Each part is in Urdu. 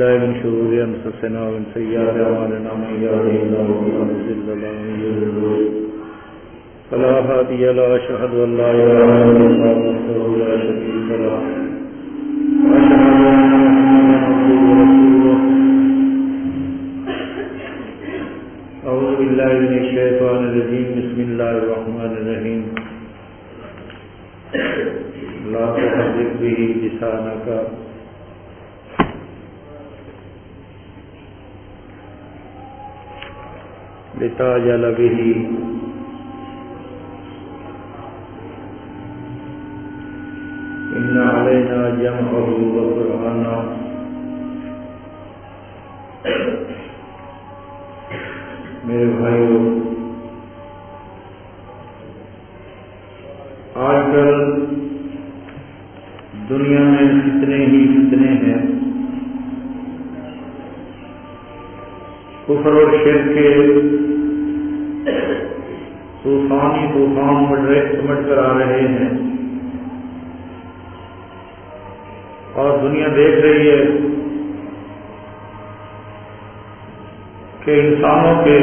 بالله من شرور أنفسنا ومن سيئات أعمالنا من يهده الله فلا مضل له ومن يضلل فلا هادي له أشهد أن لا إله إلا الله وحده لا شريك له وأشهد أن محمدا عبده ورسوله أعوذ بالله من الشيطان الرجيم بسم الله الرحمن الرحيم لا تحرك به لسانك لتعجل به إن علينا جمعه وقرآنه میرے بھائیو، آج کل دنیا میں فتنے ہی فتنے ہیں۔ کفر اور شرک کے طوفان سمٹ کر آ رہے ہیں، اور دنیا دیکھ رہی ہے کہ انسانوں کے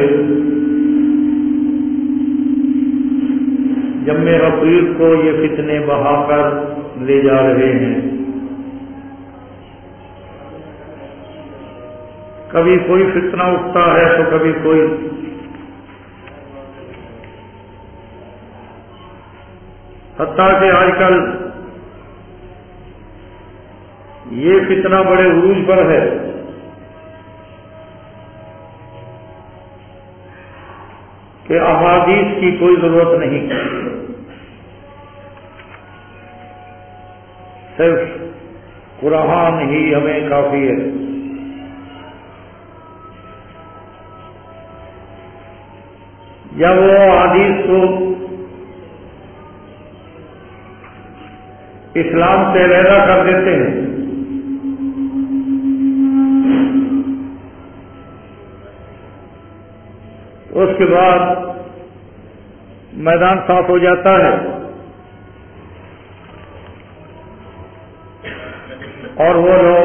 جمع غفیر کو یہ فتنے بہا کر لے جا رہے ہیں۔ کبھی کوئی فتنہ اٹھتا ہے تو کبھی کوئی، حتیٰ کہ آج کل یہ فتنہ بڑے عروج پر ہے کہ احادیث کی کوئی ضرورت نہیں، صرف قرآن ہی ہمیں کافی ہے۔ یا وہ احادیث کو اسلام سے علیحدہ کر دیتے ہیں، اس کے بعد میدان صاف ہو جاتا ہے، اور وہ لوگ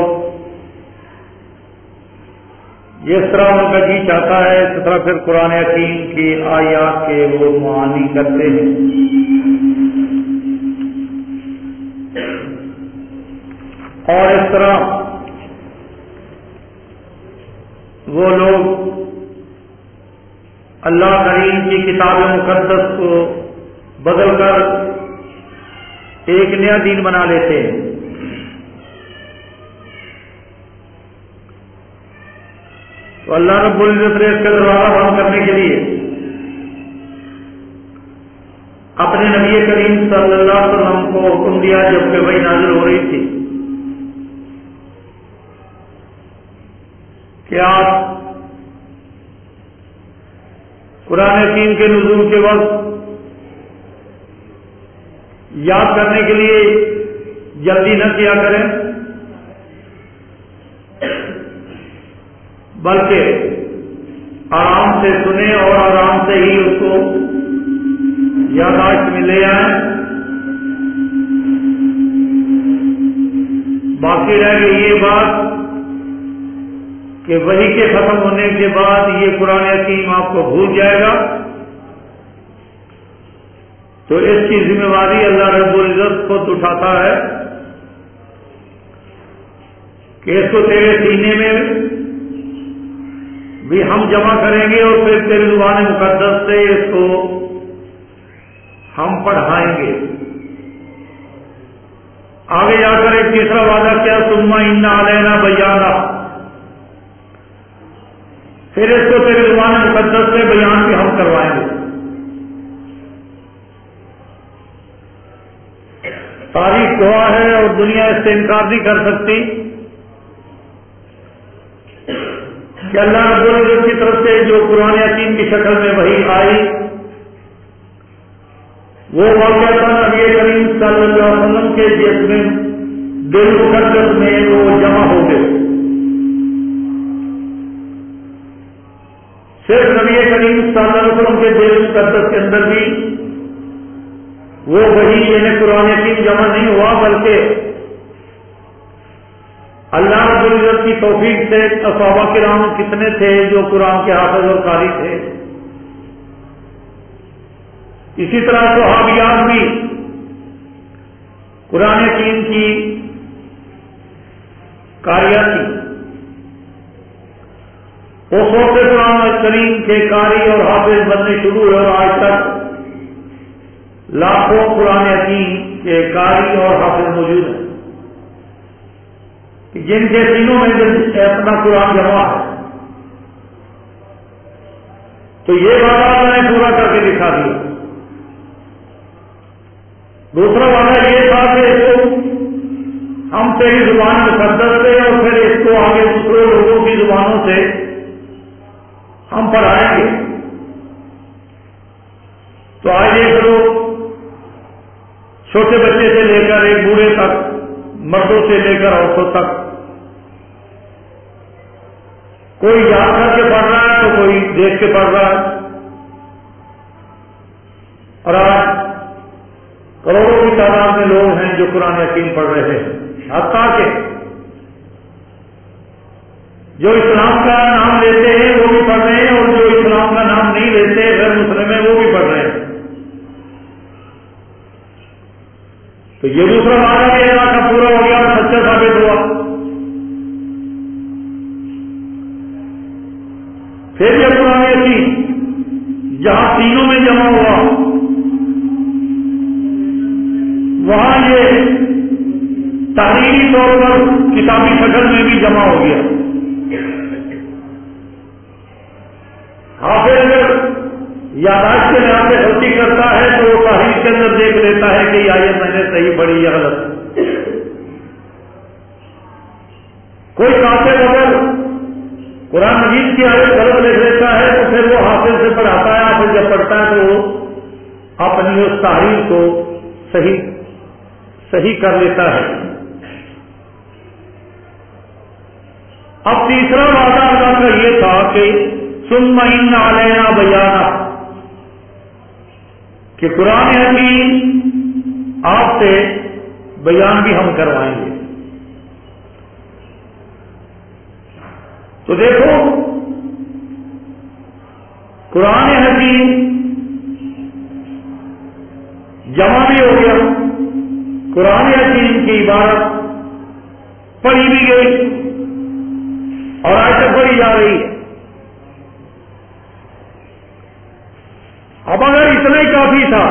جس طرح ان کا جی چاہتا ہے اس طرح پھر قرآن حکیم کی آیات کے وہ معانی کرتے ہیں۔ اور اس طرح وہ لوگ اللہ کریم کی کتاب مقدس کو بدل کر ایک نیا دین بنا لیتے ہیں۔ تو اللہ رب العزت نے اس کا دروازہ بند کرنے کے لیے اپنے نبی کریم صلی اللہ علیہ وسلم کو حکم دیا، جبکہ وہی نازل ہو رہی تھی، کہ آپ قرآن حکیم کے نزول کے وقت یاد کرنے کے لیے جلدی نہ کیا کریں، بلکہ آرام سے سنیں اور آرام سے ہی اس کو یادداشت میں لے آئیں۔ باقی رہ گئی یہ بات کہ وحی کے ختم ہونے کے بعد یہ قرآن حکیم آپ کو بھول جائے گا، تو اس کی ذمہ داری اللہ رب العزت خود اٹھاتا ہے کہ اس کو تیرے سینے میں بھی ہم جمع کریں گے، اور پھر تیری زبان مقدس سے اس کو ہم پڑھائیں گے۔ آگے جا کر ایک تیسرا وعدہ کیا، ثم ان علینا بیانہ، پھر اس کو تیری زبان مقدس سے بیان بھی ہم کروائیں گے۔ تاریخ گواہ ہے اور دنیا اس سے انکار نہیں کر سکتی کہ اللہ رب العزت کی طرف سے جو قرآن حکیم کی شکل میں وحی آئی، وہ واقعہ نبی کریم صلی اللہ علیہ وسلم کے جسم دل مقدس میں وہ جمع ہو گئے۔ صرف نبی کریم صلی اللہ علیہ وسلم کے دل مقدس کے اندر بھی وہ وحی یعنی قرآن حکیم جمع نہیں ہوا، بلکہ اللہ رب العزت کی توفیق سے صحابہ کرام کتنے تھے جو قرآن کے حافظ اور قاری تھے، اسی طرح صحابیات بھی قرآن حکیم کی قاریہ تھی۔ وہ صوت قرآن کریم کے قاری اور حافظ بننے شروع ہوئے اور آج تک لاکھوں قرآن حکیم کے قاری اور حافظ موجود ہیں جن کے سینوں میں اپنا قرآن جمع ہے۔ تو یہ وعدہ اللہ نے پورا کر کے دکھا دیا۔ دوسرا وعدہ یہ تھا کہ اس کو ہم تیری زبان مقدس سے اور پھر اس کو آگے دوسرے لوگوں کی زبانوں سے ہم پڑھائیں گے۔ تو آج ایک لوگ چھوٹے بچے سے لے کر ایک بوڑھے تک، مردوں سے لے کر عورتوں تک، کوئی یاد کر کے پڑھ رہا ہے تو کوئی دیکھ کے پڑھ رہا ہے، اور آج کروڑوں کی تعداد میں لوگ ہیں جو قرآن حکیم پڑھ رہے ہیں، حتیٰ کہ جو اسلام کا نام لیتے ہیں وہ بھی پڑھ رہے ہیں، اور جو اسلام کا نام نہیں لیتے غیر مسلم ہیں وہ بھی پڑھ رہے ہیں۔ تو یہ دوسرا وعدہ بھی اللہ کا پورا ہو گیا اور سچا ثابت ہوا۔ پھر یہ قرآن حکیم جہاں تینوں میں جمع ہوا وہاں یہ تحریری طور پر کتابی شکل میں بھی جمع ہو گیا۔ حافظ اگر یاداشت کے لحاظ سے غلطی کرتا ہے تو وہ تحریر کے اندر دیکھ لیتا ہے کہ یہ آیت میں نے صحیح پڑھی یا غلط۔ کوئی کاتب اگر قرآن مجید کی آیت غلط لکھ لیتا ہے تو پھر وہ حافظ سے پڑھاتا ہے، حافظ جب پڑھتا ہے تو وہ اپنی اس تحریر کو صحیح کر لیتا ہے۔ اب تیسرا وعدہ اللہ کا یہ تھا کہ ثم ان علینا بیانہ، کہ قرآن حکیم آپ سے بیان بھی ہم کروائیں گے۔ تو دیکھو قرآن حکیم جمع بھی ہو گیا، قرآن حکیم کی عبارت پڑھی بھی گئی اور آج تک پڑھی جا رہی ہے۔ اب اگر اتنا ہی کافی تھا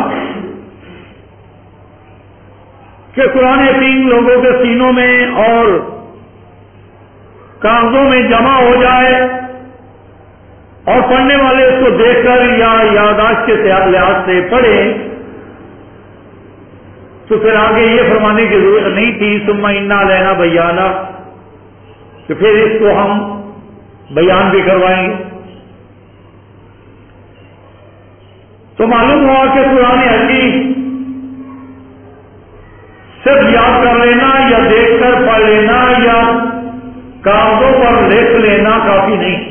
کہ قرآن حکیم لوگوں کے سینوں میں اور کاغذوں میں جمع ہو جائے اور پڑھنے والے اس کو دیکھ کر یا یاداشت کے لحاظ سے پڑھیں، تو پھر آگے یہ فرمانے کی ضرورت نہیں تھی ثم انا علینا بیانہ، کہ پھر اس کو ہم بیان بھی کروائیں گے۔ تو معلوم ہوا کہ قرآن حکیم صرف یاد کر لینا یا دیکھ کر پڑھ لینا یا کاغذوں پر لکھ لینا کافی نہیں،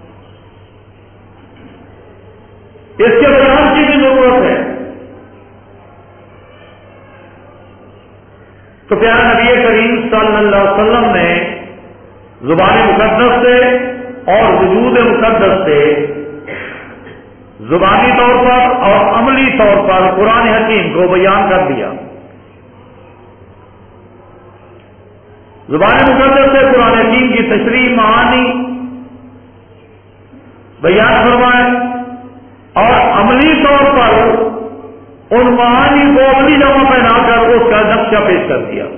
اس کے بیان کی بھی ضرورت ہے۔ تو پیارے نبی کریم صلی اللہ علیہ وسلم نے زبان مقدس سے اور وجود مقدس سے زبانی طور پر اور عملی طور پر قرآن حکیم کو بیان کر دیا۔ زبان مقدس سے قرآن حکیم کی تشریح معانی بیان فرمائے اور عملی طور پر ان معانی کو عملی جمع پہنا کر اس کا نقشہ پیش کر دیا۔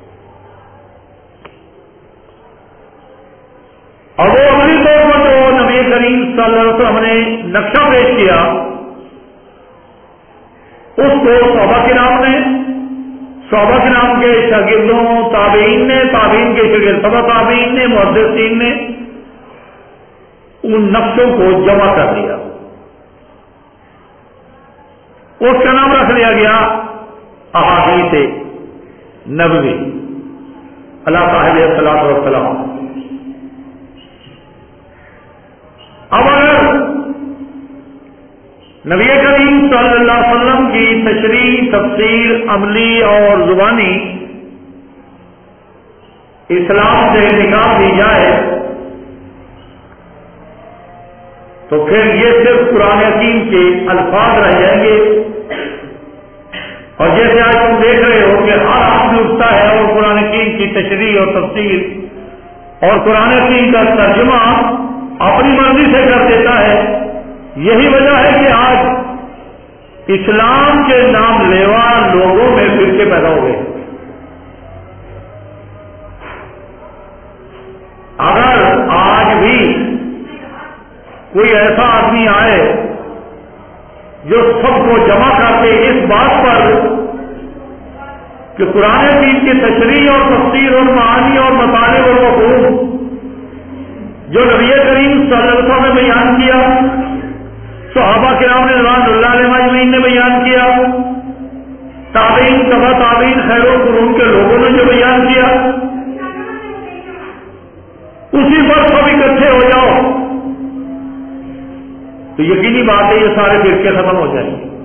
اور وہ عملی طور پر جو نبی کریم صلی اللہ علیہ وسلم نے نقشہ پیش کیا اس کو صحابہ کرام نے، صحابہ کرام کے شاگردوں تابعین نے، تابعین کے شاگرد تبع تابعین نے، محدثین نے ان نقشوں کو جمع کر دیا۔ اس کا نام رکھ دیا گیا احادیث نبوی اللہ صاحب الصلاۃ والسلام۔ اب اگر نبی کریم صلی اللہ علیہ وسلم کی تشریح، تفسیر عملی اور زبانی اسلام سے نکال دی جائے تو پھر یہ صرف قرآن حکیم کے الفاظ رہ جائیں گے. اور جیسے آج تم دیکھ رہے ہو کہ ہر آدمی اٹھتا ہے اور قرآن حکیم کی تشریح اور تفسیر اور قرآن حکیم کا ترجمہ اپنی مرضی سے کر دیتا ہے. یہی وجہ ہے کہ آج اسلام کے نام لیوا لوگوں میں فرقے پیدا ہو گئے. اگر آج بھی کوئی ایسا آدمی آئے جو سب کو جمع کرتے اس بات پر کہ قرآن حکیم کی تشریح اور تفسیر اور معانی اور مطالب اور مفہوم جو نبی کریم صلی اللہ علیہ وسلم نے بیان کیا، صحابہ کرام رضوان اللہ علیہ اجمعین نے بیان کیا، تابعین تبع تابعین خیر القرون کے لوگوں نے جو بیان کیا، اسی پر سب اکٹھے ہو جاؤ تو یقینی بات ہے یہ سارے فرقے ختم ہو جائیں گے.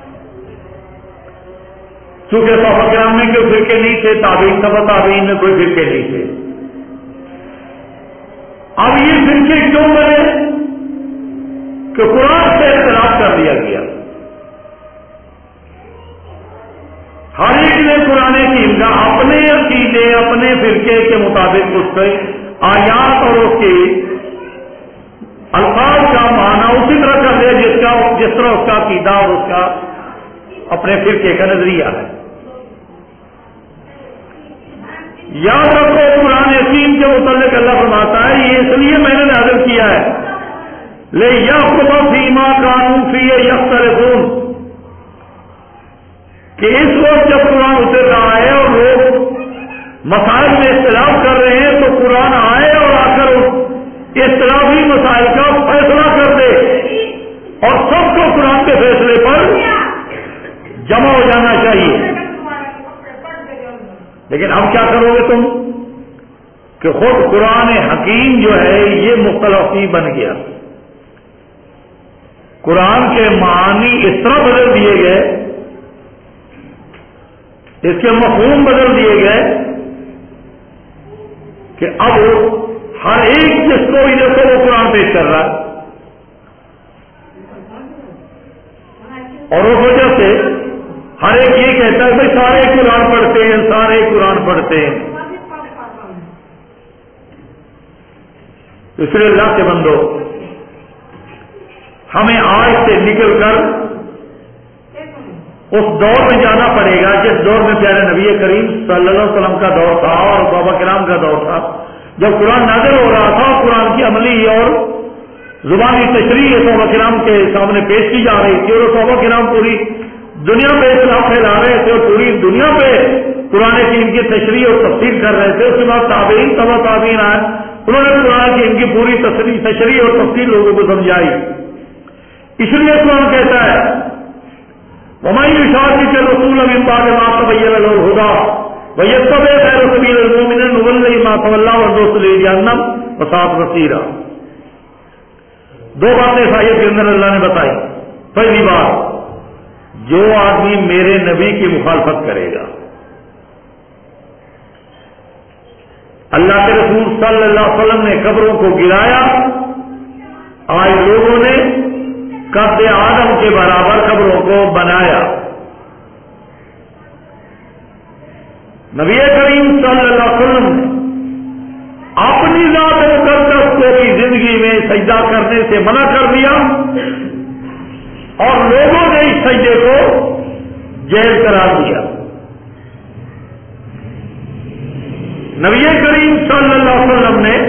چونکہ صحابہ کرام میں کوئی فرقے نہیں تھے، تابعین تبع تابعین میں کوئی فرقے نہیں تھے. اب یہ فرقے کیوں بنے کہ قرآن سے اختلاف کر دیا گیا. ہر ایک نے قرآن حکیم کا اپنے عقیدے اپنے فرقے کے مطابق اس کے آیات اور اس کے الفاظ کا معنی اسی طرح کر دیا جس طرح اس کا عقیدہ اور اس کا اپنے فرقے کا نظریہ ہے. یاد رکھو قرآن حکیم کے متعلق اللہ فرماتا ہے یہ اس لیے میں نے نازل کیا ہے لِيَحْكُمَ فِيمَا كَانُوا فِيهِ يَخْتَلِفُونَ کہ اس وقت جب قرآن اتر رہا ہے اور لوگ مسائل میں اختلاف کر رہے ہیں تو قرآن آئے اور آ کر اختلافی مسائل کا فیصلہ کر دے اور سب کو قرآن کے فیصلے پر جمع ہو جانا چاہیے. لیکن اب کیا کرو گے تم کہ خود قرآن حکیم جو ہے یہ مختلف بن گیا. قرآن کے معانی اس طرح بدل دیے گئے، اس کے مفہوم بدل دیے گئے کہ اب ہر ایک جس کو بھی دیکھو وہ قرآن پیش کر رہا ہے. اور اس وجہ سے ہر ایک یہ کہتا ہے بھائی سارے قرآن پڑھتے ہیں، سارے قرآن پڑھتے ہیں. اس لیے اللہ کے بندو ہمیں آج سے نکل کر اس دور میں جانا پڑے گا جس دور میں پیارے نبی کریم صلی اللہ علیہ وسلم کا دور تھا اور صحابہ کرام کا دور تھا، جب قرآن نازل ہو رہا تھا اور قرآن کی عملی اور زبانی تشریح صحابہ کرام کے سامنے پیش کی جا رہی تھی اور صحابہ کرام پوری دنیا پہ اسلام پھیلا رہے تھے اور پوری دنیا پہ قرآن کی ان کی تشریح اور تفسیر کر رہے تھے. اس کے بعد تابعین تبع تابعین آئے، انہوں نے قرآن کی ان کی پوری تشریح اور تفسیر لوگوں کو سمجھائی. اس لیے قرآن کہتا ہے وَمَن يُشَاقِقِ الرَّسُولَ مِن بَعْدِ مَا تَبَيَّنَ لَهُ الْهُدَىٰ وَيَتَّبِعْ غَيْرَ سَبِيلِ الْمُؤْمِنِينَ نُوَلِّهِ مَا تَوَلَّىٰ وَنُصْلِهُ جَهَنَّمَ وَسَاءَتْ مَصِيرًا. دو باتیں اس آیت کے اندر اللہ نے بتائی. پہلی بات، جو آدمی میرے نبی کی مخالفت کرے گا، اللہ کے رسول صلی اللہ علیہ وسلم نے قبروں کو گرایا، آج لوگوں نے قد آدم کے برابر قبروں کو بنایا. نبی کریم صلی اللہ علیہ وسلم نے اپنی ذات مقدس کو کی زندگی میں سجدہ کرنے سے منع کر دیا اور لوگوں نے اس سجدے کو جائز قرار دیا. نبی کریم صلی اللہ علیہ وسلم نے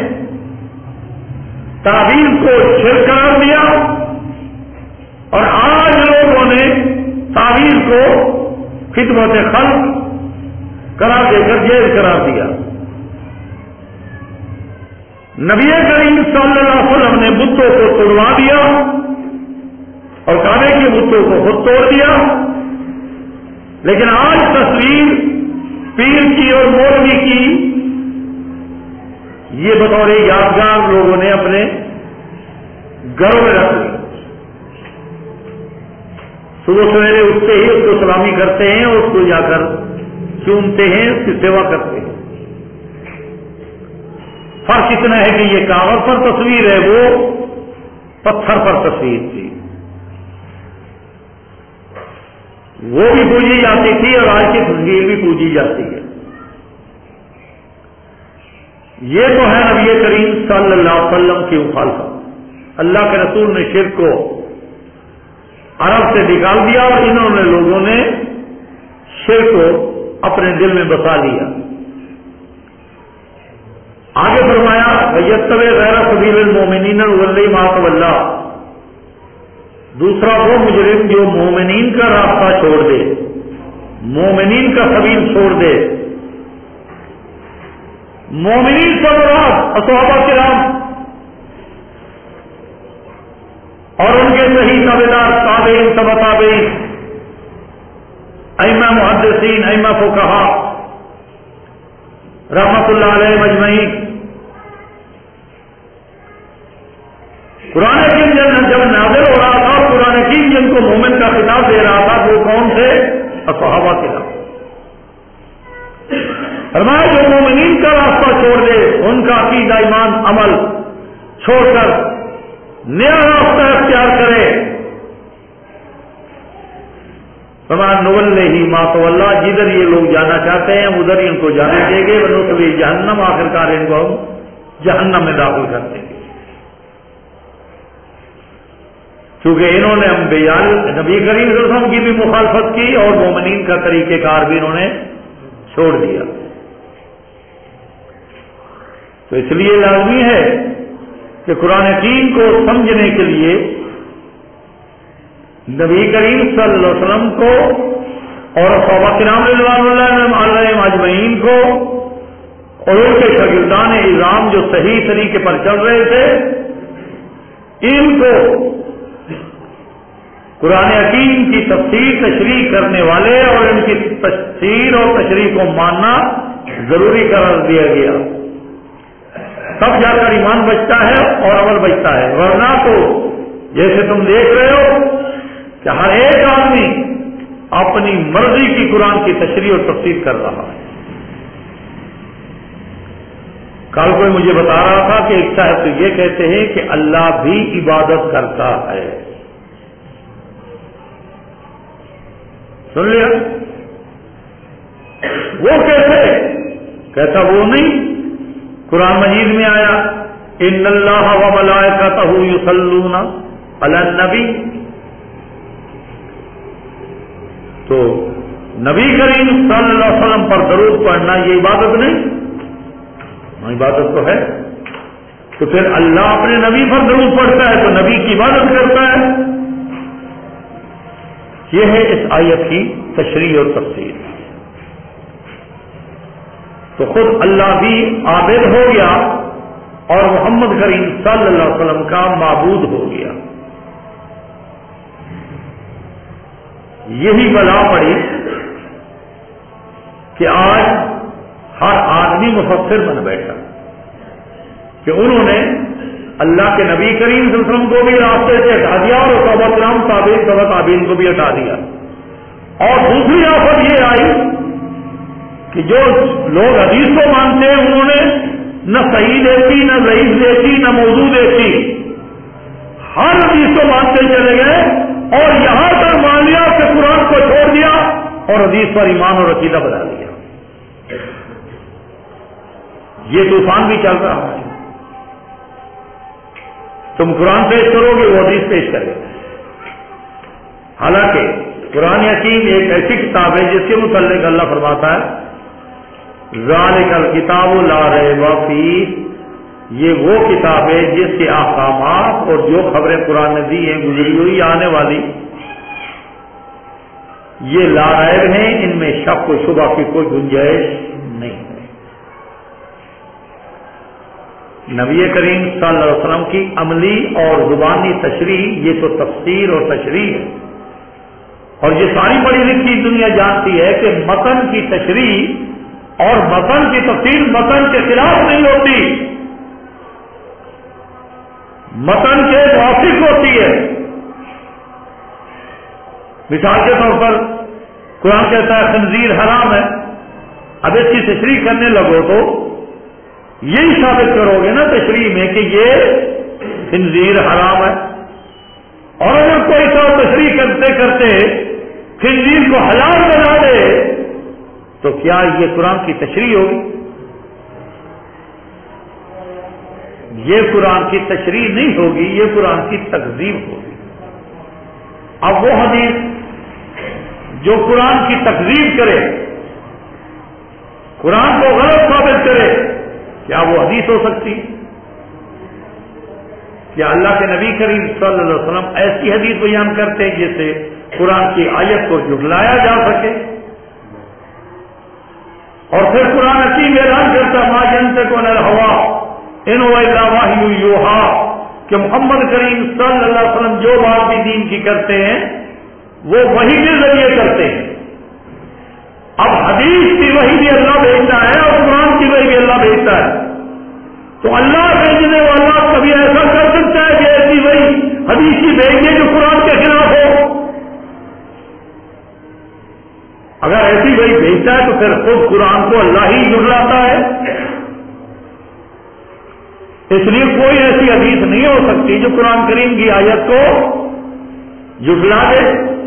تعبیر کو شرک قرار دیا اور آج لوگوں نے تعبیر کو خدمت خلق قرار دے کر جائز قرار دیا. نبی کریم صلی اللہ علیہ وسلم نے بتوں کو توڑوا دیا اور کعبے کے بتوں کو خود توڑ دیا. لیکن آج تصویر پیر کی اور مولوی کی یہ بطور یادگار لوگوں نے اپنے گھروں میں رکھ لی. صبح سویرے اٹھتے ہی اس کو سلامی کرتے ہیں اور اس کو جا کر چومتے ہیں، اس کی سیوا کرتے ہیں. فرق اتنا ہے کہ یہ کاغذ پر تصویر ہے، وہ پتھر پر تصویر تھی، وہ بھی پوجی جاتی تھی اور آج کی تصویر بھی پوجی جاتی ہے۔ یہ تو ہے نبی کریم صلی اللہ علیہ وسلم کی مخالفت۔ اللہ کے رسول نے شرک کو عرب سے نکال دیا اور انہوں نے لوگوں نے شرک کو اپنے دل میں بسا لیا۔ آگے فرمایا وَيَتَّبِعْ غَيْرَ سَبِيلِ الْمُؤْمِنِينَ نُوَلِّهِ مَا تَوَلَّىٰ، دوسرا وہ مجرم جو مومنین کا راستہ چھوڑ دے، مومنین کا سبیل چھوڑ دے۔ مومنین سے مراد صحابہ کرام اور ان کے صحیح تابعدار، تابعین تبع تابعین، ائمہ محدثین، ائمہ فقہا رحمۃ اللہ علیہ مجمعین۔ قرآن حکیم جب نازل ہو رہا تھا، قرآن حکیم جن کو مومن کا خطاب دے رہا تھا وہ کون تھے؟ صحابہ کرام۔ فرمایا جو مومنین کا راستہ چھوڑ دے، ان کا عقیدہ ایمان عمل چھوڑ کر نیا راستہ اختیار کرے، فرمایا نُوَلِّهِ مَا تَوَلَّىٰ، جدھر یہ لوگ جانا چاہتے ہیں ادھر ہی ان کو جانے دیں گے، وَنُصْلِهِ جہنم، آخر کار ان کو ہم جہنم میں داخل کر دیں گے۔ چونکہ انہوں نے نبی کریم صلی اللہ علیہ وسلم کی بھی مخالفت کی اور مومنین کا طریقہ کار بھی انہوں نے چھوڑ دیا، تو اس لیے لازمی ہے کہ قرآن حکیم کو سمجھنے کے لیے نبی کریم صلی اللہ علیہ وسلم کو اور صحابہ کرام رضوان اللہ علیہم اجمعین کو اور ان کے شاگردان اعظام جو صحیح طریقے پر چل رہے تھے، ان کو قرآن حکیم کی تفسیر تشریح کرنے والے اور ان کی تفسیر اور تشریح کو ماننا ضروری قرار دیا گیا، تب جا کر ایمان بچتا ہے اور عمل بچتا ہے، ورنہ تو جیسے تم دیکھ رہے ہو کہ ہر ایک آدمی اپنی مرضی کی قرآن کی تشریح اور تفسیر کر رہا ہے۔ کل کوئی مجھے بتا رہا تھا کہ ایک صاحب تو یہ کہتے ہیں کہ اللہ بھی عبادت کرتا ہے، سن لیا؟ وہ کیسے؟ کہتا وہ نہیں، قرآن مجید میں آیا ان اللہ و ملائکتہ یصلون علی النبی، تو نبی کریم صلی اللہ علیہ وسلم پر درود پڑھنا یہ عبادت نہیں؟ عبادت تو ہے، تو پھر اللہ اپنے نبی پر درود پڑھتا ہے تو نبی کی عبادت کرتا ہے۔ یہ ہے اس آیت کی تشریح اور تفسیر۔ تو خود اللہ بھی عابد ہو گیا اور محمد کریم صلی اللہ علیہ وسلم کا معبود ہو گیا۔ یہی بلا پڑی کہ آج ہر آدمی مفسر بن بیٹھا کہ انہوں نے اللہ کے نبی کریم صلی اللہ علیہ وسلم کو بھی راستے سے ہٹا دیا اور صحابہ کرام تابعین تبع تابعین کو بھی ہٹا دیا، اور دوسری آفت یہ آئی کہ جو لوگ حدیث کو مانتے ہیں انہوں نے نہ صحیح دیکھی، نہ ضعیف دیکھی، نہ موضوع دیکھی، ہر حدیث کو مانتے چلے گئے اور یہاں تک مان لیا کہ قرآن کو چھوڑ دیا اور حدیث پر ایمان اور عقیدہ بنا لیا۔ یہ طوفان بھی چل رہا ہے، تم قرآن پیش کرو گے وہ حدیث پیش کرے گا، حالانکہ قرآن حکیم ایک ایسی کتاب ہے جس کے متعلق اللہ فرماتا ہے ذالک الکتاب لا ریب فیہ، یہ وہ کتاب ہے جس کے احکامات اور جو خبریں قرآن نے دی ہیں گزری ہوئی آنے والی یہ لا ریب ہیں، ان میں شک و شبہ کی کوئی گنجائش نہیں ہے۔ نبی کریم صلی اللہ علیہ وسلم کی عملی اور زبانی تشریح یہ تو تفسیر اور تشریح ہے، اور یہ ساری پڑھی لکھی دنیا جانتی ہے کہ متن کی تشریح اور متن کی تفسیر متن کے خلاف نہیں ہوتی، متن کے موافق ہوتی ہے۔ مثال کے طور پر قرآن کہتا ہے خنزیر حرام ہے، اب اس کی تشریح کرنے لگو تو یہی ثابت کرو گے نا تشریح میں کہ یہ خنزیر حرام ہے. اور اگر کوئی صاحب تشریح کرتے کرتے خنزیر کو حلال بنا دے تو کیا یہ قرآن کی تشریح ہوگی؟ یہ قرآن کی تشریح نہیں ہوگی، یہ قرآن کی تکذیب ہوگی. اب وہ حدیث جو قرآن کی تکذیب کرے، قرآن کو غلط ثابت کرے، کیا وہ حدیث ہو سکتی؟ کیا اللہ کے نبی کریم صلی اللہ علیہ وسلم ایسی حدیث بیان کرتے ہیں جس سے قرآن کی آیت کو جھٹلایا جا سکے؟ اور پھر قرآن حکیم اعلان کرتا ما ينطق عن الهوى ان هو الا وحی یوحی کہ محمد کریم صلی اللہ علیہ وسلم جو بات بھی دین کی کرتے ہیں وہ وحی کے ذریعے کرتے ہیں. اب حدیث کی وحی بھی اللہ بھیجتا ہے اور قرآن کی وحی بھی اللہ بھیجتا ہے. تو اللہ بھیجنے والا کبھی ایسا کر سکتا ہے کہ ایسی وحی حدیث کی بھیجیے جو قرآن کے خلاف ہو؟ اگر ایسی وحی بھیجتا ہے تو پھر خود قرآن کو اللہ ہی جھٹلاتا ہے. اس لیے کوئی ایسی حدیث نہیں ہو سکتی جو قرآن کریم کی آیت کو جھٹلا دے.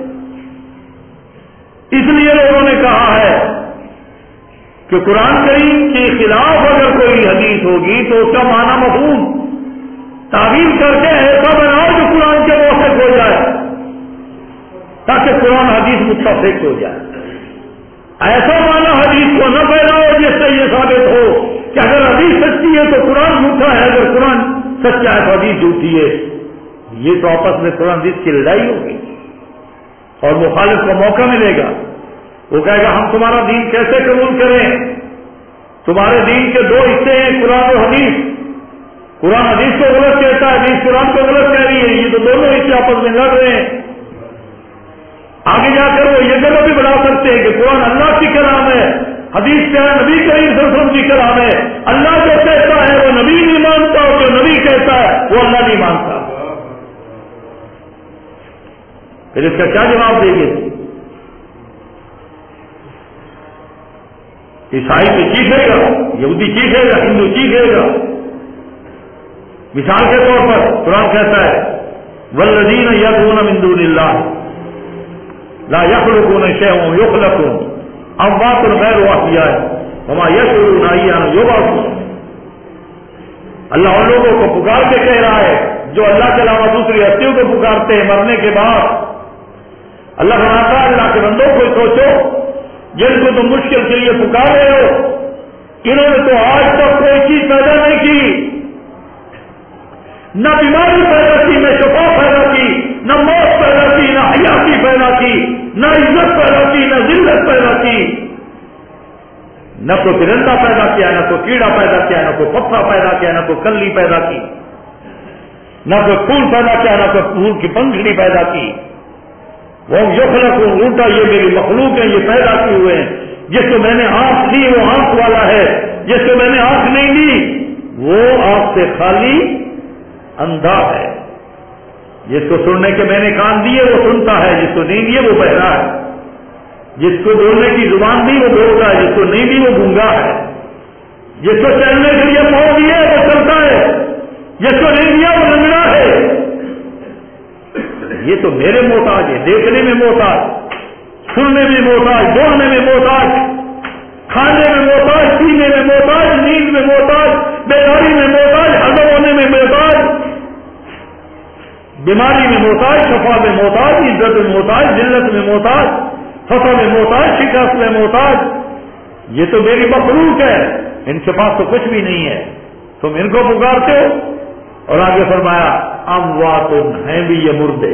اس لیے لوگوں نے کہا ہے کہ قرآن کریم کے خلاف اگر کوئی حدیث ہوگی تو اس کا معنی مفہوم تعبیر کر کے ایسا بناؤ جو قرآن کے موافق ہو جائے تاکہ قرآن حدیث متفق ہو جائے. ایسا معنی حدیث کو نہ پھیلاؤ جس سے یہ ثابت ہو کہ اگر حدیث سچی ہے تو قرآن جھوٹا ہے، اگر قرآن سچا ہے تو حدیث جھوٹی ہے. یہ تو آپس میں قرآن حدیث کی لڑائی ہوگی اور مخالف کو موقع ملے گا. وہ کہے گا ہم تمہارا دین کیسے قبول کریں؟ تمہارے دین کے دو حصے ہیں، قرآن اور حدیث. قرآن حدیث کو غلط کہتا ہے، حدیث قرآن کو غلط کہہ رہی ہے. یہ تو دونوں حصے آپس میں لڑ رہے ہیں. آگے جا کر وہ یہ جگہ بھی بڑھا سکتے ہیں کہ قرآن اللہ کی کلام ہے، حدیث کیا ہے نبی کریم صلی اللہ علیہ وسلم کی کلام ہے. اللہ جو کہتا ہے وہ نبی نہیں مانتا اور جو نبی کہتا ہے وہ اللہ نہیں مانتا. پھر اس کا کیا جواب دیں گے؟ عیسائی تو چیخے گا، یہودی چیخے گا، ہندو چیخے گا. مثال کے طور پر قرآن کہتا ہے والذین یدعون من دون اللہ لا یخلقون شیئا یخلقون اموات غیر احیاء وما یشعرون ایان یبعثون. اللہ ان لوگوں کو پکار کے کہہ رہا ہے جو اللہ کے علاوہ دوسری ہستیوں کو پکارتے ہیں مرنے کے بعد. اللہ فرماتا ہے اللہ کے بندوں کو سوچو جن کو تم مشکل کے لیے پکار رہے ہو انہوں نے تو آج تک کوئی چیز پیدا نہیں کی، نہ بیماری پیدا کی، نہ شفا پیدا کی، نہ موت پیدا کی، نہ حیاتی پیدا کی، نہ عزت پیدا کی، نہ ذلت پیدا کی. نہ کوئی پرندہ پیدا کیا، نہ کوئی کیڑا پیدا کیا، نہ کوئی پتھر پیدا کیا، نہ کوئی کلی پیدا کی، نہ کوئی پھول پیدا کیا، نہ کوئی پھول کی پنکھڑی پیدا کی. وہ یخلق الٹا یہ میری مخلوق ہے، یہ پیدا کیے ہوئے ہیں. جس کو میں نے آنکھ دی وہ آنکھ والا ہے، جس کو میں نے آنکھ نہیں دی وہ آنکھ سے خالی اندھا ہے. جس کو سننے کے میں نے کان دیے وہ سنتا ہے، جس کو نہیں دیے وہ بہرا ہے. جس کو بولنے کی زبان دی وہ بولتا ہے، جس کو نہیں دی وہ گونگا ہے. جس کو چلنے کے لیے پاؤں دیے وہ چلتا ہے، جس کو نہیں دیا وہ لنگڑا ہے. یہ تو میرے محتاج ہے، دیکھنے میں محتاج، سننے میں محتاج، بولنے میں محتاج، کھانے میں محتاج، پینے میں محتاج، نیند میں محتاج، بیداری میں محتاج، ہضم ہونے میں محتاج، بیماری میں محتاج، شفا میں محتاج، عزت میں محتاج، ذلت میں محتاج، فتح میں محتاج، شکست میں محتاج. یہ تو میری مخلوق ہے، ان کے پاس تو کچھ بھی نہیں ہے، تم ان کو پکارتے ہو. اور آگے فرمایا اموات ہیں بھی یہ مردے.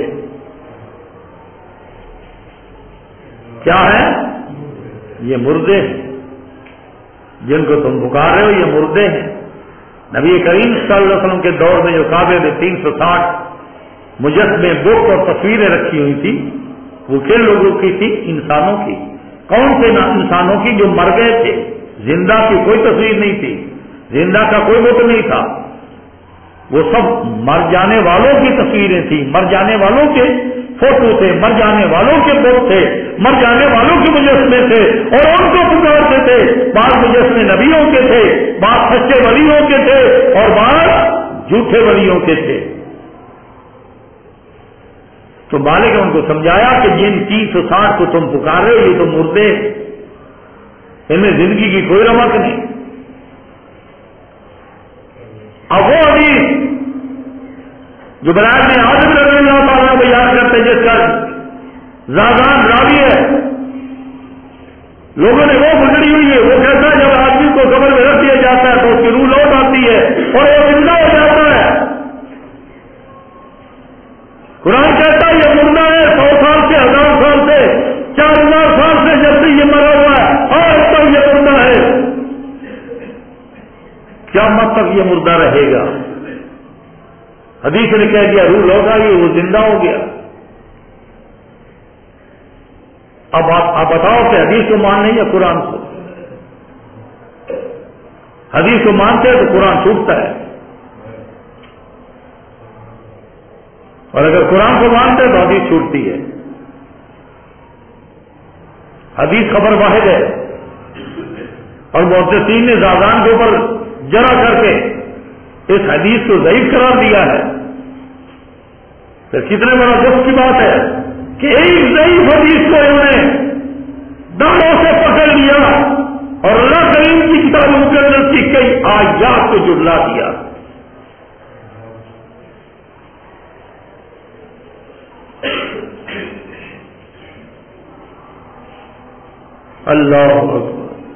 کیا ہے؟ یہ مردے ہیں جن کو تم پکار رہے ہو، یہ مردے ہیں. نبی کریم صلی اللہ علیہ وسلم کے دور میں جو کعبے میں 360 مجسمے بت اور تصویریں رکھی ہوئی تھی وہ کن لوگوں کی تھی؟ انسانوں کی. کون سے انسانوں کی؟ جو مر گئے تھے. زندہ کی کوئی تصویر نہیں تھی، زندہ کا کوئی بت نہیں تھا. وہ سب مر جانے والوں کی تصویریں تھیں، مر جانے والوں کے فوٹو تھے، مر جانے والوں کے بت تھے، مر جانے والوں کے مجسمے تھے اور ان کو پکارتے تھے بعض مجسمے نبیوں کے تھے، بعض سچے ولیوں کے تھے اور بعض جھوٹے ولیوں کے تھے۔ تو مالک نے ان کو سمجھایا کہ جن 360 کو تم پکار رہے ہو یہ تو مردے، ان میں زندگی کی کوئی رمق نہیں۔ اب وہ حدیث جو برائے میں آدم رضی اللہ تعالیٰ کو یاد کرتے جس کا زادان راوی ہے، لوگوں نے وہ گزری ہوئی ہے، وہ کہتا ہے جب آدمی کو قبر میں رکھ دیا جاتا ہے تو اس کی روح لوٹ آتی ہے اور وہ زندہ ہو جاتا ہے۔ قرآن کہتا ہے یہ مردہ ہے، 100 سال سے 1000 سال سے 4000 سال سے جب سے یہ مرا ہوا ہے اور اب تک یہ مردہ ہے، قیامت تک یہ مردہ رہے گا۔ حدیث نے کہہ دیا روح لوٹ آئی، وہ زندہ ہو گیا۔ اب آپ بتاؤ کہ حدیث کو ماننے یا قرآن کو؟ حدیث کو مانتے ہیں تو قرآن چھوٹتا ہے، اور اگر قرآن کو مانتے ہیں تو حدیث چھوٹتی ہے۔ حدیث خبر واحد ہے، اور محدثین نے زادان کے اوپر جرا کر کے اس حدیث کو ضعیف قرار دیا ہے۔ پھر کتنے بڑا دکھ کی بات ہے کہ ایک ضعیف حدیث کو انہوں نے دانوں سے پکڑ لیا اور اللہ کریم کی کتاب مقدس کی کئی آیات کو جھٹلا دیا۔ اللہ اکبر۔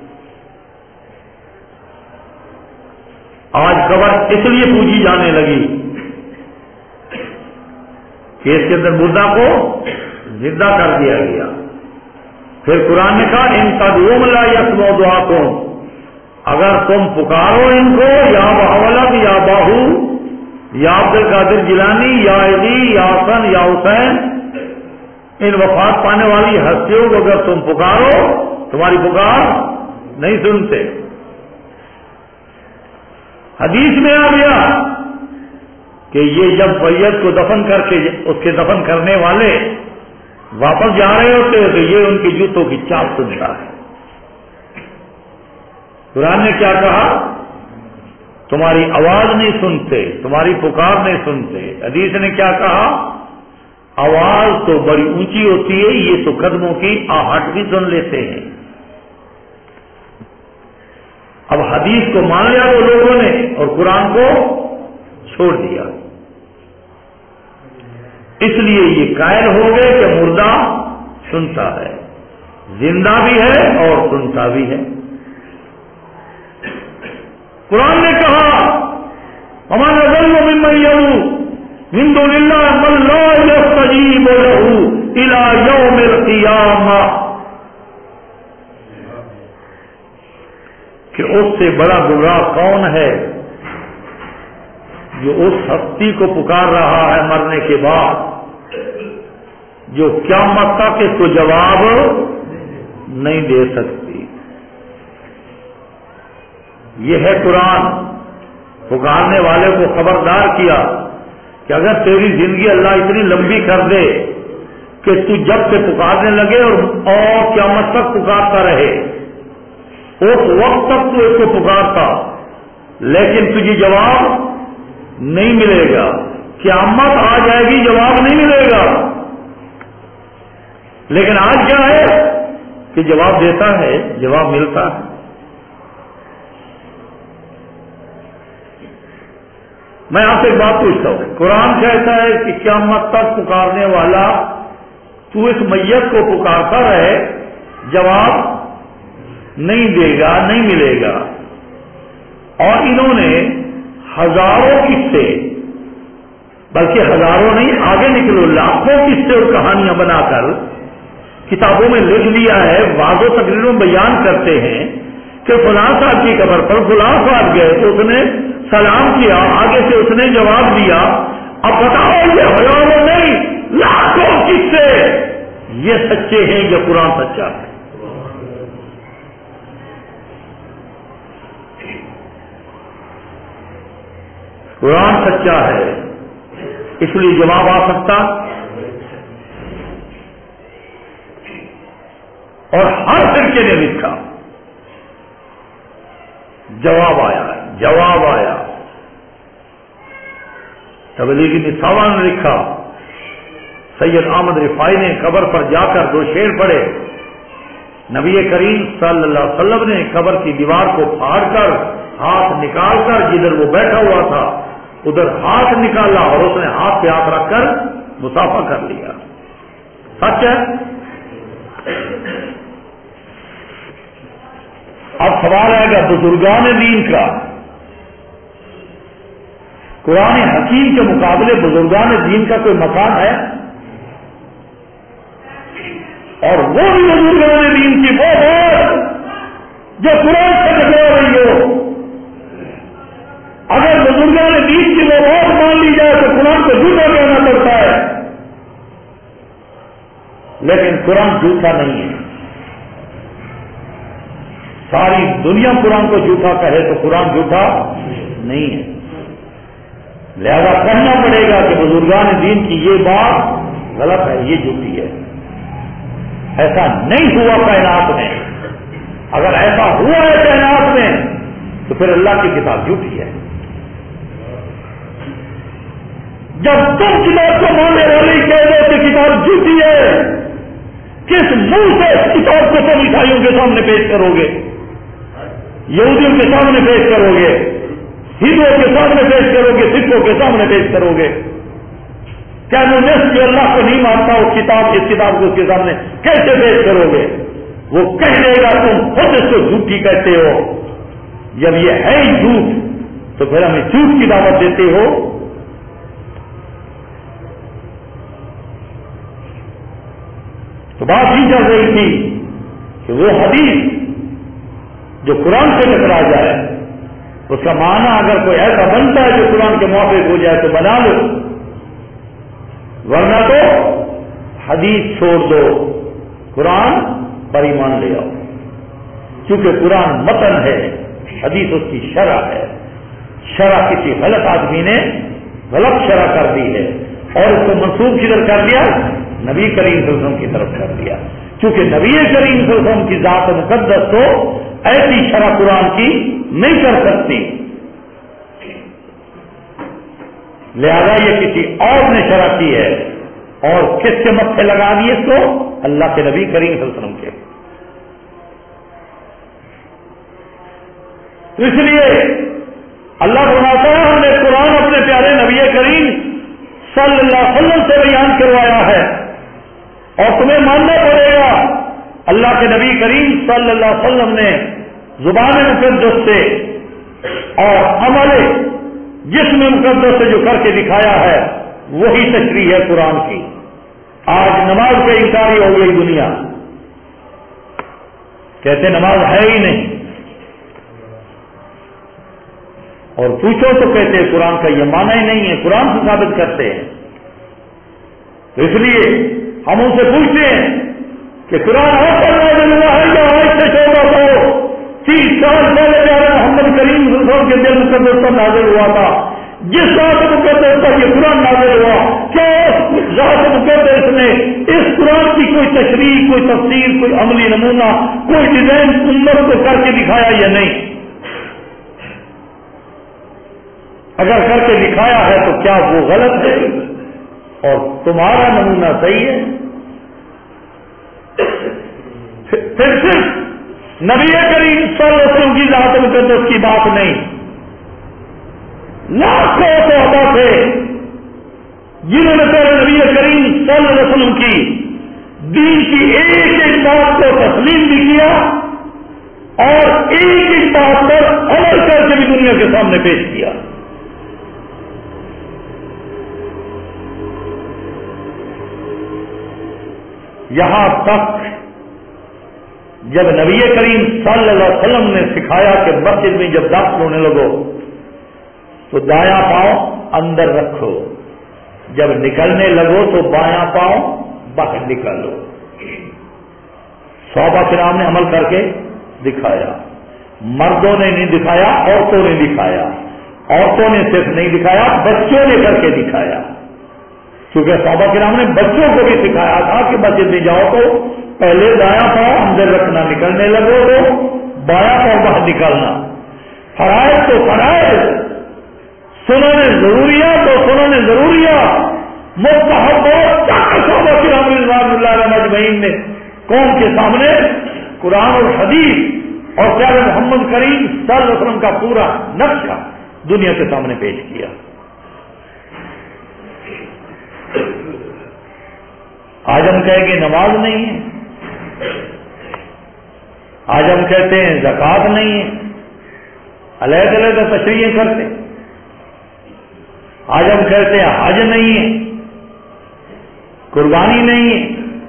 آج قبر اس لیے پوجی جانے لگی کہ اس کے اندر مردہ کو زندہ کر دیا گیا۔ پھر قرآن نے کہا ان تدعوہم لا یسمعوا دعاکم، اگر تم پکارو ان کو یا بہولد یا باہو یا عبد القادر جیلانی یا علی یا حسن یا حسین، ان وفات پانے والی ہستیوں کو اگر تم پکارو تمہاری پکار نہیں سنتے۔ حدیث میں آ گیا کہ یہ جب میت کو دفن کر کے اس کے دفن کرنے والے واپس جا رہے ہوتے ہیں تو یہ ان کے جوتوں کی چاپ سنتا ہے۔ قرآن نے کیا کہا؟ تمہاری آواز نہیں سنتے، تمہاری پکار نہیں سنتے۔ حدیث نے کیا کہا؟ آواز تو بڑی اونچی ہوتی ہے، یہ تو قدموں کی آہٹ بھی سن لیتے ہیں۔ اب حدیث کو مان لیا وہ لوگوں نے اور قرآن کو چھوڑ دیا، اس لیے یہ قائل ہو گئے کہ مردہ سنتا ہے، زندہ بھی ہے اور سنتا بھی ہے۔ قرآن نے کہا وَمَنْ أَضَلُّ مِمَّنْ يَدْعُو مِن دُونِ اللَّهِ مَن لَّا يَسْتَجِيبُ لَهُ إِلَىٰ يَوْمِ الْقِيَامَةِ، کہ اس سے بڑا گمراہ کون ہے جو اس ہستی کو پکار رہا ہے مرنے کے بعد، جو قیامت تک اس کو جواب نہیں دے سکتی۔ یہ ہے قرآن، پکارنے والے کو خبردار کیا کہ اگر تیری زندگی اللہ اتنی لمبی کر دے کہ تو جب سے پکارنے لگے اور قیامت تک پکارتا رہے، اس وقت تک تو اس کو پکارتا لیکن تجھے جواب نہیں ملے گا، قیامت آ جائے گی جواب نہیں ملے گا۔ لیکن آج کیا ہے کہ جواب دیتا ہے، جواب ملتا ہے۔ میں آپ سے ایک بات پوچھتا ہوں، قرآن کہتا ہے کہ قیامت تک پکارنے والا تو اس میت کو پکارتا رہے، جواب نہیں دے گا، نہیں ملے گا۔ اور انہوں نے ہزاروں قصے، بلکہ ہزاروں نہیں آگے نکلو لاکھوں قصے اور کہانیاں بنا کر کتابوں میں لکھ دیا ہے، واضح و تقریروں میں بیان کرتے ہیں کہ فلاں صاحب کی قبر پر فلاں صاحب گئے تو اس نے سلام کیا، آگے سے اس نے جواب دیا۔ اب بتاؤ یہ ہزاروں نہیں لاکھوں قصے یہ سچے ہیں، یہ قرآن سچا ہے۔ قرآن سچا ہے، اس لیے جواب آ سکتا اور ہر فرقے نے لکھا جواب آیا. تبلیغی نسواں نے لکھا، سید احمد رفاعی نے قبر پر جا کر 2 شعر پڑھے. نبی کریم صلی اللہ علیہ وسلم نے قبر کی دیوار کو پھاڑ کر ہاتھ نکال کر جدھر وہ بیٹھا ہوا تھا ادھر ہاتھ نکالا اور اس نے ہاتھ پہ ہاتھ رکھ کر مصافحہ کر لیا. سچ ہے. اب سوال آئے گا بزرگان دین کا. قرآن حکیم کے مقابلے بزرگان دین کا کوئی مقام ہے؟ اور وہ بھی بزرگان دین کی وہ بات جو قرآن سے ٹکرا رہی ہو. اگر بزرگان دین کی وہ بات مان لی جائے تو قرآن کو جھوٹا کہنا پڑتا ہے، لیکن قرآن جھوٹا نہیں ہے. ساری دنیا قرآن کو جھوٹا کہے تو قرآن جھوٹا نہیں ہے. لہذا کہنا پڑے گا کہ بزرگان دین کی یہ بات غلط ہے، یہ جھوٹی ہے. ایسا نہیں ہوا کائنات میں. اگر ایسا ہوا ہے کائنات میں تو پھر اللہ کی کتاب جھوٹی ہے. جب تم کتاب کو ماننے والے کہہ دو کہ کتاب جھوٹی ہے، کس منہ سے اس کتاب کو سب عیسائیوں کے سامنے پیش کرو گے، یہودیوں کے سامنے پیش کرو گے، ہندوؤں کے سامنے پیش کرو گے، سکھوں کے سامنے پیش کرو گے؟ کیا کمیونسٹ جو اللہ کو نہیں مانتا اس کتاب کو اس کے سامنے کیسے پیش کرو گے؟ وہ کہہ دے گا تم خود اس کو جھوٹی کہتے ہو. جب یہ ہے ہی جھوٹ تو پھر ہمیں جھوٹ کی دعوت دیتے ہو. تو بات یہ چل رہی تھی کہ وہ حدیث جو قرآن سے ٹکرا جائے اس کا معنی اگر کوئی ایسا بنتا ہے جو قرآن کے موافق ہو جائے تو بنا لو، ورنہ تو حدیث چھوڑ دو، قرآن پر ایمان لے آؤ. کیونکہ قرآن متن ہے، حدیث اس کی شرح ہے. شرح کسی غلط آدمی نے غلط شرح کر دی ہے اور اس کو منسوخ کدھر کر دیا؟ نبی کریم صلی اللہ علیہ وسلم کی طرف کر دیا. کیونکہ نبی کریم صلی اللہ علیہ وسلم کی ذات مقدس تو ایسی شرح قرآن کی نہیں کر سکتی، لہذا یہ کسی اور نے شرح کی ہے. اور کس کے متھے لگا دیے اس کو؟ اللہ کے نبی کریم صلی اللہ علیہ وسلم کے. تو اس لیے اللہ فرماتا ہے ہم نے قرآن اپنے پیارے نبی کریم صلی اللہ علیہ وسلم سے بیان کروایا ہے اور تمہیں ماننا پڑے گا. اللہ کے نبی کریم صلی اللہ علیہ وسلم نے زبان مقدس سے اور عمل جسم مقدس سے جو کر کے دکھایا ہے وہی تشریح ہے قرآن کی. آج نماز پہ انکاری ہو گئی دنیا، کہتے نماز ہے ہی نہیں، اور پوچھو تو کہتے ہیں قرآن کا یہ معنی ہی نہیں ہے، قرآن سے ثابت کرتے ہیں. تو اس لیے ہم ان سے پوچھتے ہیں کہ قرآن آپ پر نازل ہوا ہے یا آج سے 30 سال پہلے پیارے محمد کریم صلی اللہ علیہ وسلم کے دل مقدس پر نازل ہوا تھا؟ جس ذات مقدس پر یہ قرآن نازل ہوا، کیا اس ذات مقدس نے اس قرآن کی کوئی تشریح، کوئی تفسیر، کوئی عملی نمونہ، کوئی ڈیزائن امت کو کر کے دکھایا یا نہیں؟ اگر کر کے دکھایا ہے تو کیا وہ غلط ہے اور تمہارا نمونہ صحیح ہے؟ پھر صرف نبی کریم صلی اللہ علیہ وسلم کی ذات مقدس کی بات نہیں، لاکھوں صحابہ تھے جنہوں نے پہلے نبی کریم صلی اللہ علیہ وسلم کی دین کی ایک ایک بات کو تسلیم بھی کیا اور ایک ایک بات پر عمل کر کے بھی دنیا کے سامنے پیش کیا. یہاں تک جب نبی کریم صلی اللہ علیہ وسلم نے سکھایا کہ مسجد میں جب داخل ہونے لگو تو دایاں پاؤں اندر رکھو، جب نکلنے لگو تو بایاں پاؤں باہر نکالو. صحابہ کرام نے عمل کر کے دکھایا، مردوں نے نہیں دکھایا، عورتوں نے دکھایا. عورتوں نے صرف نہیں دکھایا، بچوں نے کر کے دکھایا، کیونکہ صحابہ کرام نے بچوں کو بھی سکھایا تھا کہ مسجد میں جاؤ تو پہلے دایاں پاؤں اندر رکھنا، نکلنے لگو تو بایاں پاؤں باہر نکالنا. فرائض تو فرائض، سنن ضروریات تو سنن ضروریات، مستحبات صحابہ کرام رضوان اللہ علیہم اجمعین نے قوم کے سامنے قرآن اور حدیث اور پیارے محمد کریم صلی اللہ علیہ وسلم کا پورا نقشہ دنیا کے سامنے پیش کیا. آج ہم کہیں کہ نماز نہیں ہے، آج ہم کہتے ہیں زکوٰۃ نہیں ہے، علیحدہ علیحدہ تشریحیں کرتے. آج ہم کہتے ہیں حج نہیں ہے، قربانی نہیں ہے،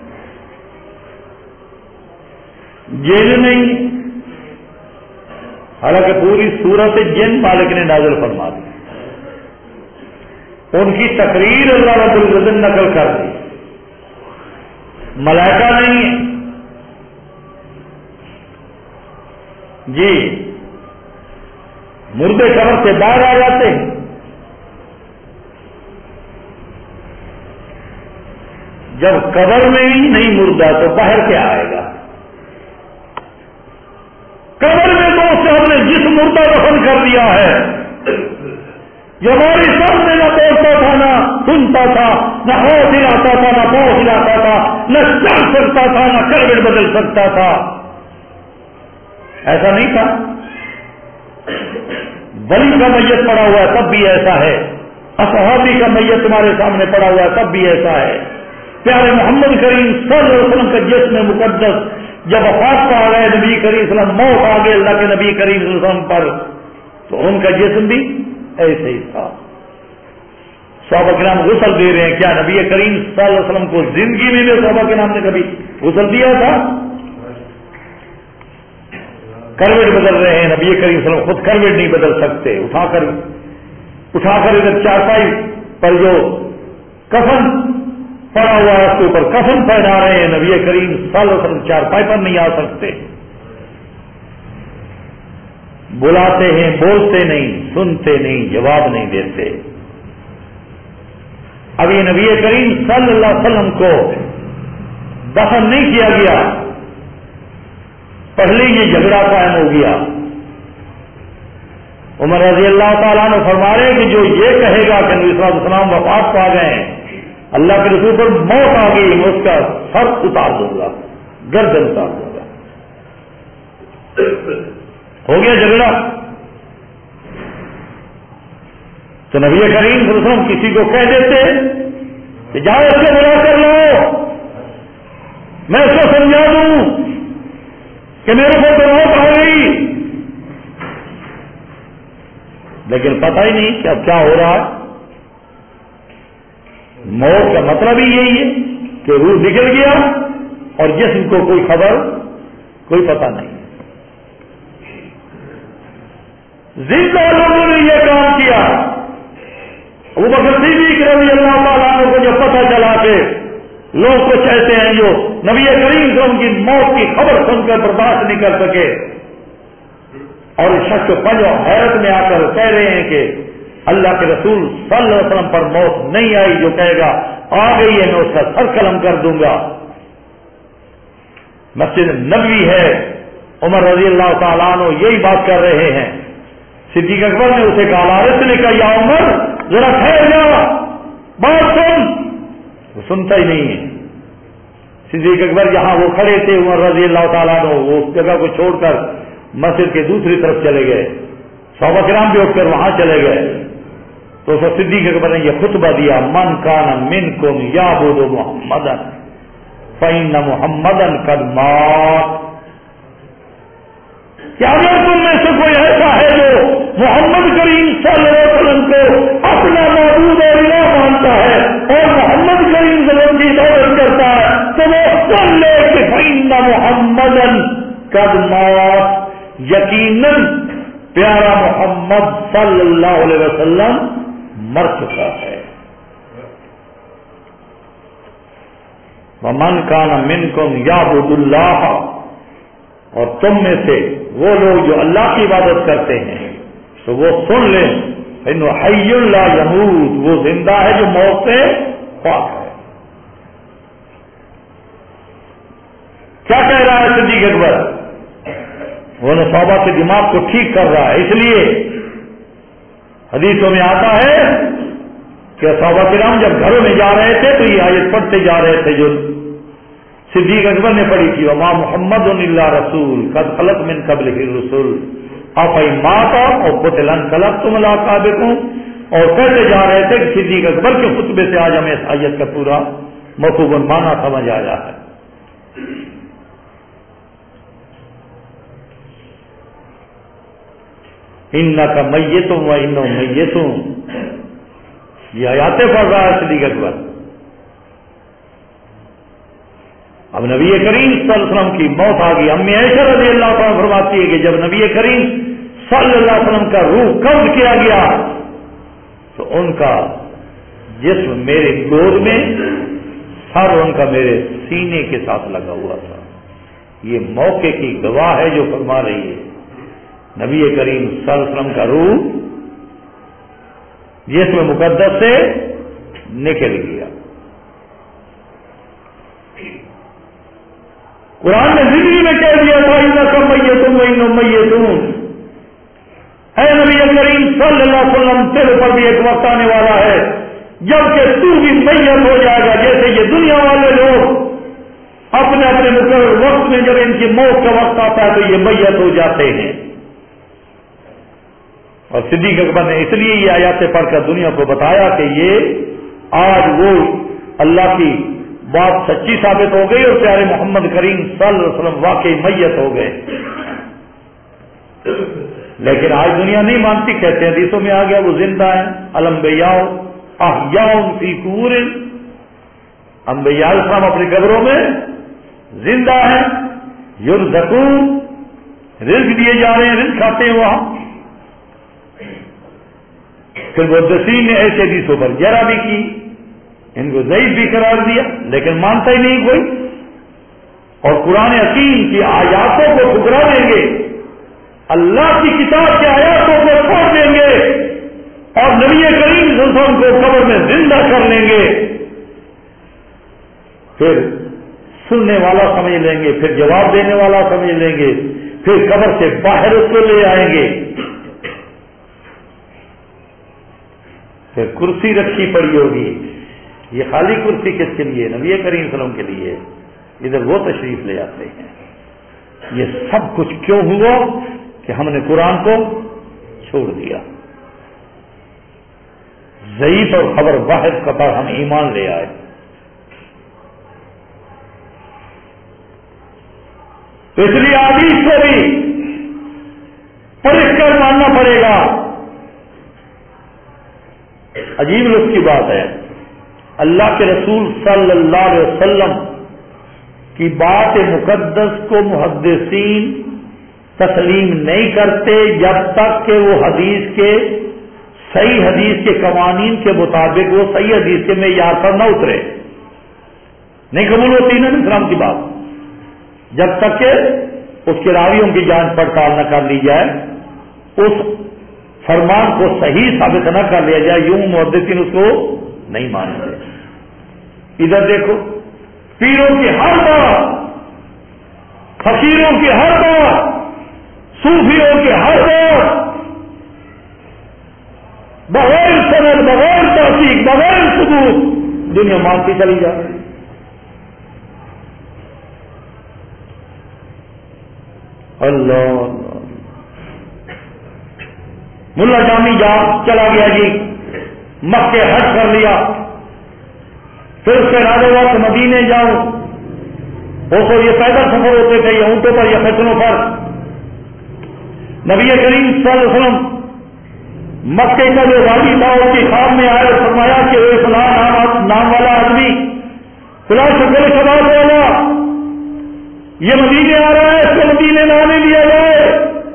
جن نہیں ہے. حالانکہ پوری سورت جن مالک نے نازل فرما دی، ان کی تقریر اللہ رب العزت نقل کر دی. ملائکہ نہیں ہے جی، مردے قبر سے باہر آ جاتے ہیں. جب قبر میں ہی نہیں مردہ تو باہر کیا آئے گا؟ قبر میں تو اس سے ہم نے جس مردہ دفن کر دیا ہے، جو ہماری سامنے نہ بولتا تھا، نہ سنتا تھا، نہ ہوش ہلاتا تھا، نہ پوش ہلاتا تھا، نہ چل سکتا تھا، نہ کروٹ بدل سکتا تھا، ایسا نہیں تھا. ولی کا میت پڑا ہوا ہے تب بھی ایسا ہے، اصحابی کا میت تمہارے سامنے پڑا ہوا ہے تب بھی ایسا ہے. پیارے محمد کریم صلی اللہ علیہ وسلم کا جسم مقدس جب وفات پا گئے، نبی کریم صلی اللہ علیہ وسلم موت آ گئے اللہ کے نبی کریم صلی اللہ علیہ وسلم پر، تو ان کا جسم بھی ایسے ہی تھا. صحابہ کرام غسل دے رہے ہیں، کیا نبی کریم صلی اللہ علیہ وسلم کو زندگی میں بھی صحابہ کرام نے کبھی غسل دیا تھا؟ کروٹ بدل رہے ہیں، نبی کریم صلی اللہ علیہ وسلم خود کروٹ نہیں بدل سکتے، اٹھا کر ادھر چارپائی پر جو کفن پڑا ہوا ہے اس کے اوپر کفن پہنا رہے ہیں. نبی کریم صلی اللہ علیہ وسلم چارپائی پر نہیں آ سکتے. بلاتے ہیں، بولتے نہیں، سنتے نہیں، جواب نہیں دیتے. اب یہ نبی کریم صلی اللہ علیہ وسلم کو دفن نہیں کیا گیا، پہلے یہ جھگڑا قائم ہو گیا. عمر رضی اللہ تعالیٰ نے فرما رہے کہ جو یہ کہے گا کہ نبی صلی اللہ علیہ وسلم وفات پا گئے ہیں، اللہ کے رسول پر موت آ گئی، میں اس کا سر اتار دوں گا، گردن اتار دوں گا. ہو گیا جھگڑا. تو نبی کریم صلی اللہ علیہ وسلم کسی کو کہہ دیتے کہ جاؤ اس کو بلا کر لو، میں اس کو سمجھا دوں کہ میرے کو تو موت آ گئی. لیکن پتہ ہی نہیں کہ اب کیا ہو رہا ہے. موت کا مطلب ہی یہی ہے کہ روح نکل گیا اور جسم کو کوئی خبر، کوئی پتہ نہیں. زندہ لوگوں نے یہ کام کیا. ابو بکر صدیق رضی اللہ تعالیٰ عنہ کو جب پتہ چلا کہ لوگ تو کہتے ہیں جو نبی کریم صلی اللہ علیہ وسلم کی موت کی خبر سن کر برداشت نہیں کر سکے، اور اس شخص کو پنج حیرت میں آ کر کہہ رہے ہیں کہ اللہ کے رسول صلی اللہ علیہ وسلم پر موت نہیں آئی، جو کہے گا آ گئی ہے میں اس کا سر قلم کر دوں گا. مسجد نبوی ہے، عمر رضی اللہ تعالیٰ عنہ یہی بات کر رہے ہیں. صدیق اکبر نے اسے کہا رت نے کہا یا عمر ذرا ٹھہر جا، بات سن. وہ سنتا ہی نہیں ہے. صدیق اکبر جہاں وہ کھڑے تھے عمر رضی اللہ تعالیٰ عنہ وہ اس جگہ کو چھوڑ کر مسجد کے دوسری طرف چلے گئے. صحابہ کرام بھی اٹھ کر وہاں چلے گئے. تو صدیق اکبر نے یہ خطبہ دیا، من کان منکم یعبد محمدا فإن محمدا قد مات. کیا اگر تم میں سے کوئی ایسا ہے جو محمد کریم صلی اللہ علیہ وسلم کو اپنا معبود اور الہ مانتا ہے اور محمد کریم صلی اللہ علیہ وسلم کی عبادت کرتا ہے تو وہ سن لے کہ فإن محمدا قد مات، یقیناً پیارا محمد صلی اللہ علیہ وسلم مر چکا ہے. ومن کان منکم یعبد اللہ، اور تم میں سے وہ لوگ جو اللہ کی عبادت کرتے ہیں تو وہ سن لیں انہ حی لا یموت، وہ زندہ ہے جو موت سے پاک ہے. کیا کہہ رہا ہے صدیق اکبر؟ وہ صحابہ کے دماغ کو ٹھیک کر رہا ہے. اس لیے حدیثوں میں آتا ہے کہ صحابہ کرام جب گھروں میں جا رہے تھے تو یہ آیت پڑھتے جا رہے تھے جو صدیق اکبر نے پڑھی تھی, وما محمد الا رسول قد خلت من قبلہ الرسل افإن مات او قتل انقلبتم علی اعقابکم, اور کہتے جا رہے تھے کہ صدیق اکبر کے خطبے سے آج ہمیں اس آیت کا پورا مفہوم معنی سمجھ آیا ہے. انک میت و انہم میتون, یہ آیاتیں پڑھ رہا ہے صدیق اکبر. اب نبی کریم صلی اللہ علیہ وسلم کی موت آ گئی. امی عائشہ رضی اللہ عنہا فرماتی ہے کہ جب نبی کریم صلی اللہ علیہ وسلم کا روح قبض کیا گیا تو ان کا جسم میرے گود میں, سر ان کا میرے سینے کے ساتھ لگا ہوا تھا. یہ موقع کی گواہ ہے جو فرما رہی ہے نبی کریم صلی اللہ علیہ وسلم کا روح جسم مقدس سے نکل گیا. قرآن نے زندگی میں کہہ دیا تھا انک میتون و انہم میتون, اے نبی کریم صلی اللہ علیہ وسلم تیرے پر بھی ایک وقت آنے والا ہے جبکہ تو بھی میت ہو جائے گا. جیسے یہ دنیا والے لوگ اپنے اپنے مقرر وقت میں جب ان کی موت کا وقت آتا ہے تو یہ میت ہو جاتے ہیں. اور صدیق اکبر نے اس لیے یہ آیاتیں پڑھ کر دنیا کو بتایا کہ یہ آج وہ اللہ کی بات سچی ثابت ہو گئی اور پیارے محمد کریم صلی اللہ علیہ وسلم واقعی میت ہو گئے. لیکن آج دنیا نہیں مانتی, کہتے ہیں حدیثوں میں آ گیا وہ زندہ ہیں. الانبیاء احیاء فی قبور, انبیاء السلام اپنی قبروں میں زندہ ہیں. یرزقون, رزق دیے جا رہے ہیں, رزق کھاتے ہیں وہاں. پھر محدثین نے ایسے حدیثوں پر جرا بھی کی, ان کو ضعیف بھی قرار دیا, لیکن مانتا ہی نہیں کوئی. اور قرآن حکیم کی آیاتوں کو ٹھکرا دیں گے, اللہ کی کتاب کی آیاتوں کو چھوڑ دیں گے اور نبی کریم صلی اللہ علیہ وسلم کو قبر میں زندہ کر لیں گے. پھر سننے والا سمجھ لیں گے, پھر جواب دینے والا سمجھ لیں گے, پھر قبر سے باہر اس کو لے آئیں گے. پھر کرسی رکھی پڑی ہوگی, یہ خالی کرسی کس کے لیے؟ نبی کریم صلی اللہ علیہ وسلم کے لیے. ادھر وہ تشریف لے آتے ہیں. یہ سب کچھ کیوں ہوا کہ ہم نے قرآن کو چھوڑ دیا. ضعیف اور خبر واحد کا پر ہم ایمان لے آئے. تو اس لیے حدیث کو بھی پرکھ کر ماننا پڑے گا. عجیب لطف کی بات ہے, اللہ کے رسول صلی اللہ علیہ وسلم کی بات مقدس کو محدثین تسلیم نہیں کرتے جب تک کہ وہ حدیث کے صحیح حدیث کے قوانین کے مطابق وہ صحیح حدیث کے معیار پر نہ اترے. نہیں قبول ہوتی نا اسلام کی بات جب تک کہ اس کے راویوں کی جانچ پڑتال نہ کر لی جائے, اس فرمان کو صحیح ثابت نہ کر لیا جائے, یوں محدثین اس کو نہیں مانتے. ادھر دیکھو, پیروں کی ہر بات, فقیروں کی ہر بات, صوفیوں کی ہر بات بغیر سند, بغیر تحقیق, بغیر ثبوت دنیا مانتی چلی جا رہی. اللہ ملا جامی جا چلا گیا جی, مکے حج کر لیا, پھر اس کے ارادے ہوا کہ مدینے جاؤں. وہ تو یہ پیدل سفر ہوتے تھے یا اونٹوں پر یا فیصلوں پر. نبی کریم صلی اللہ علیہ وسلم مکے کا جو وادی تھا اس کی خواب میں آئے, فرمایا کہ وہ فلاں نام والا آدمی فلاں شکل شباب والا یہ مدینے آ رہا ہے, اس کو مدینے نہ آنے دیا جائے.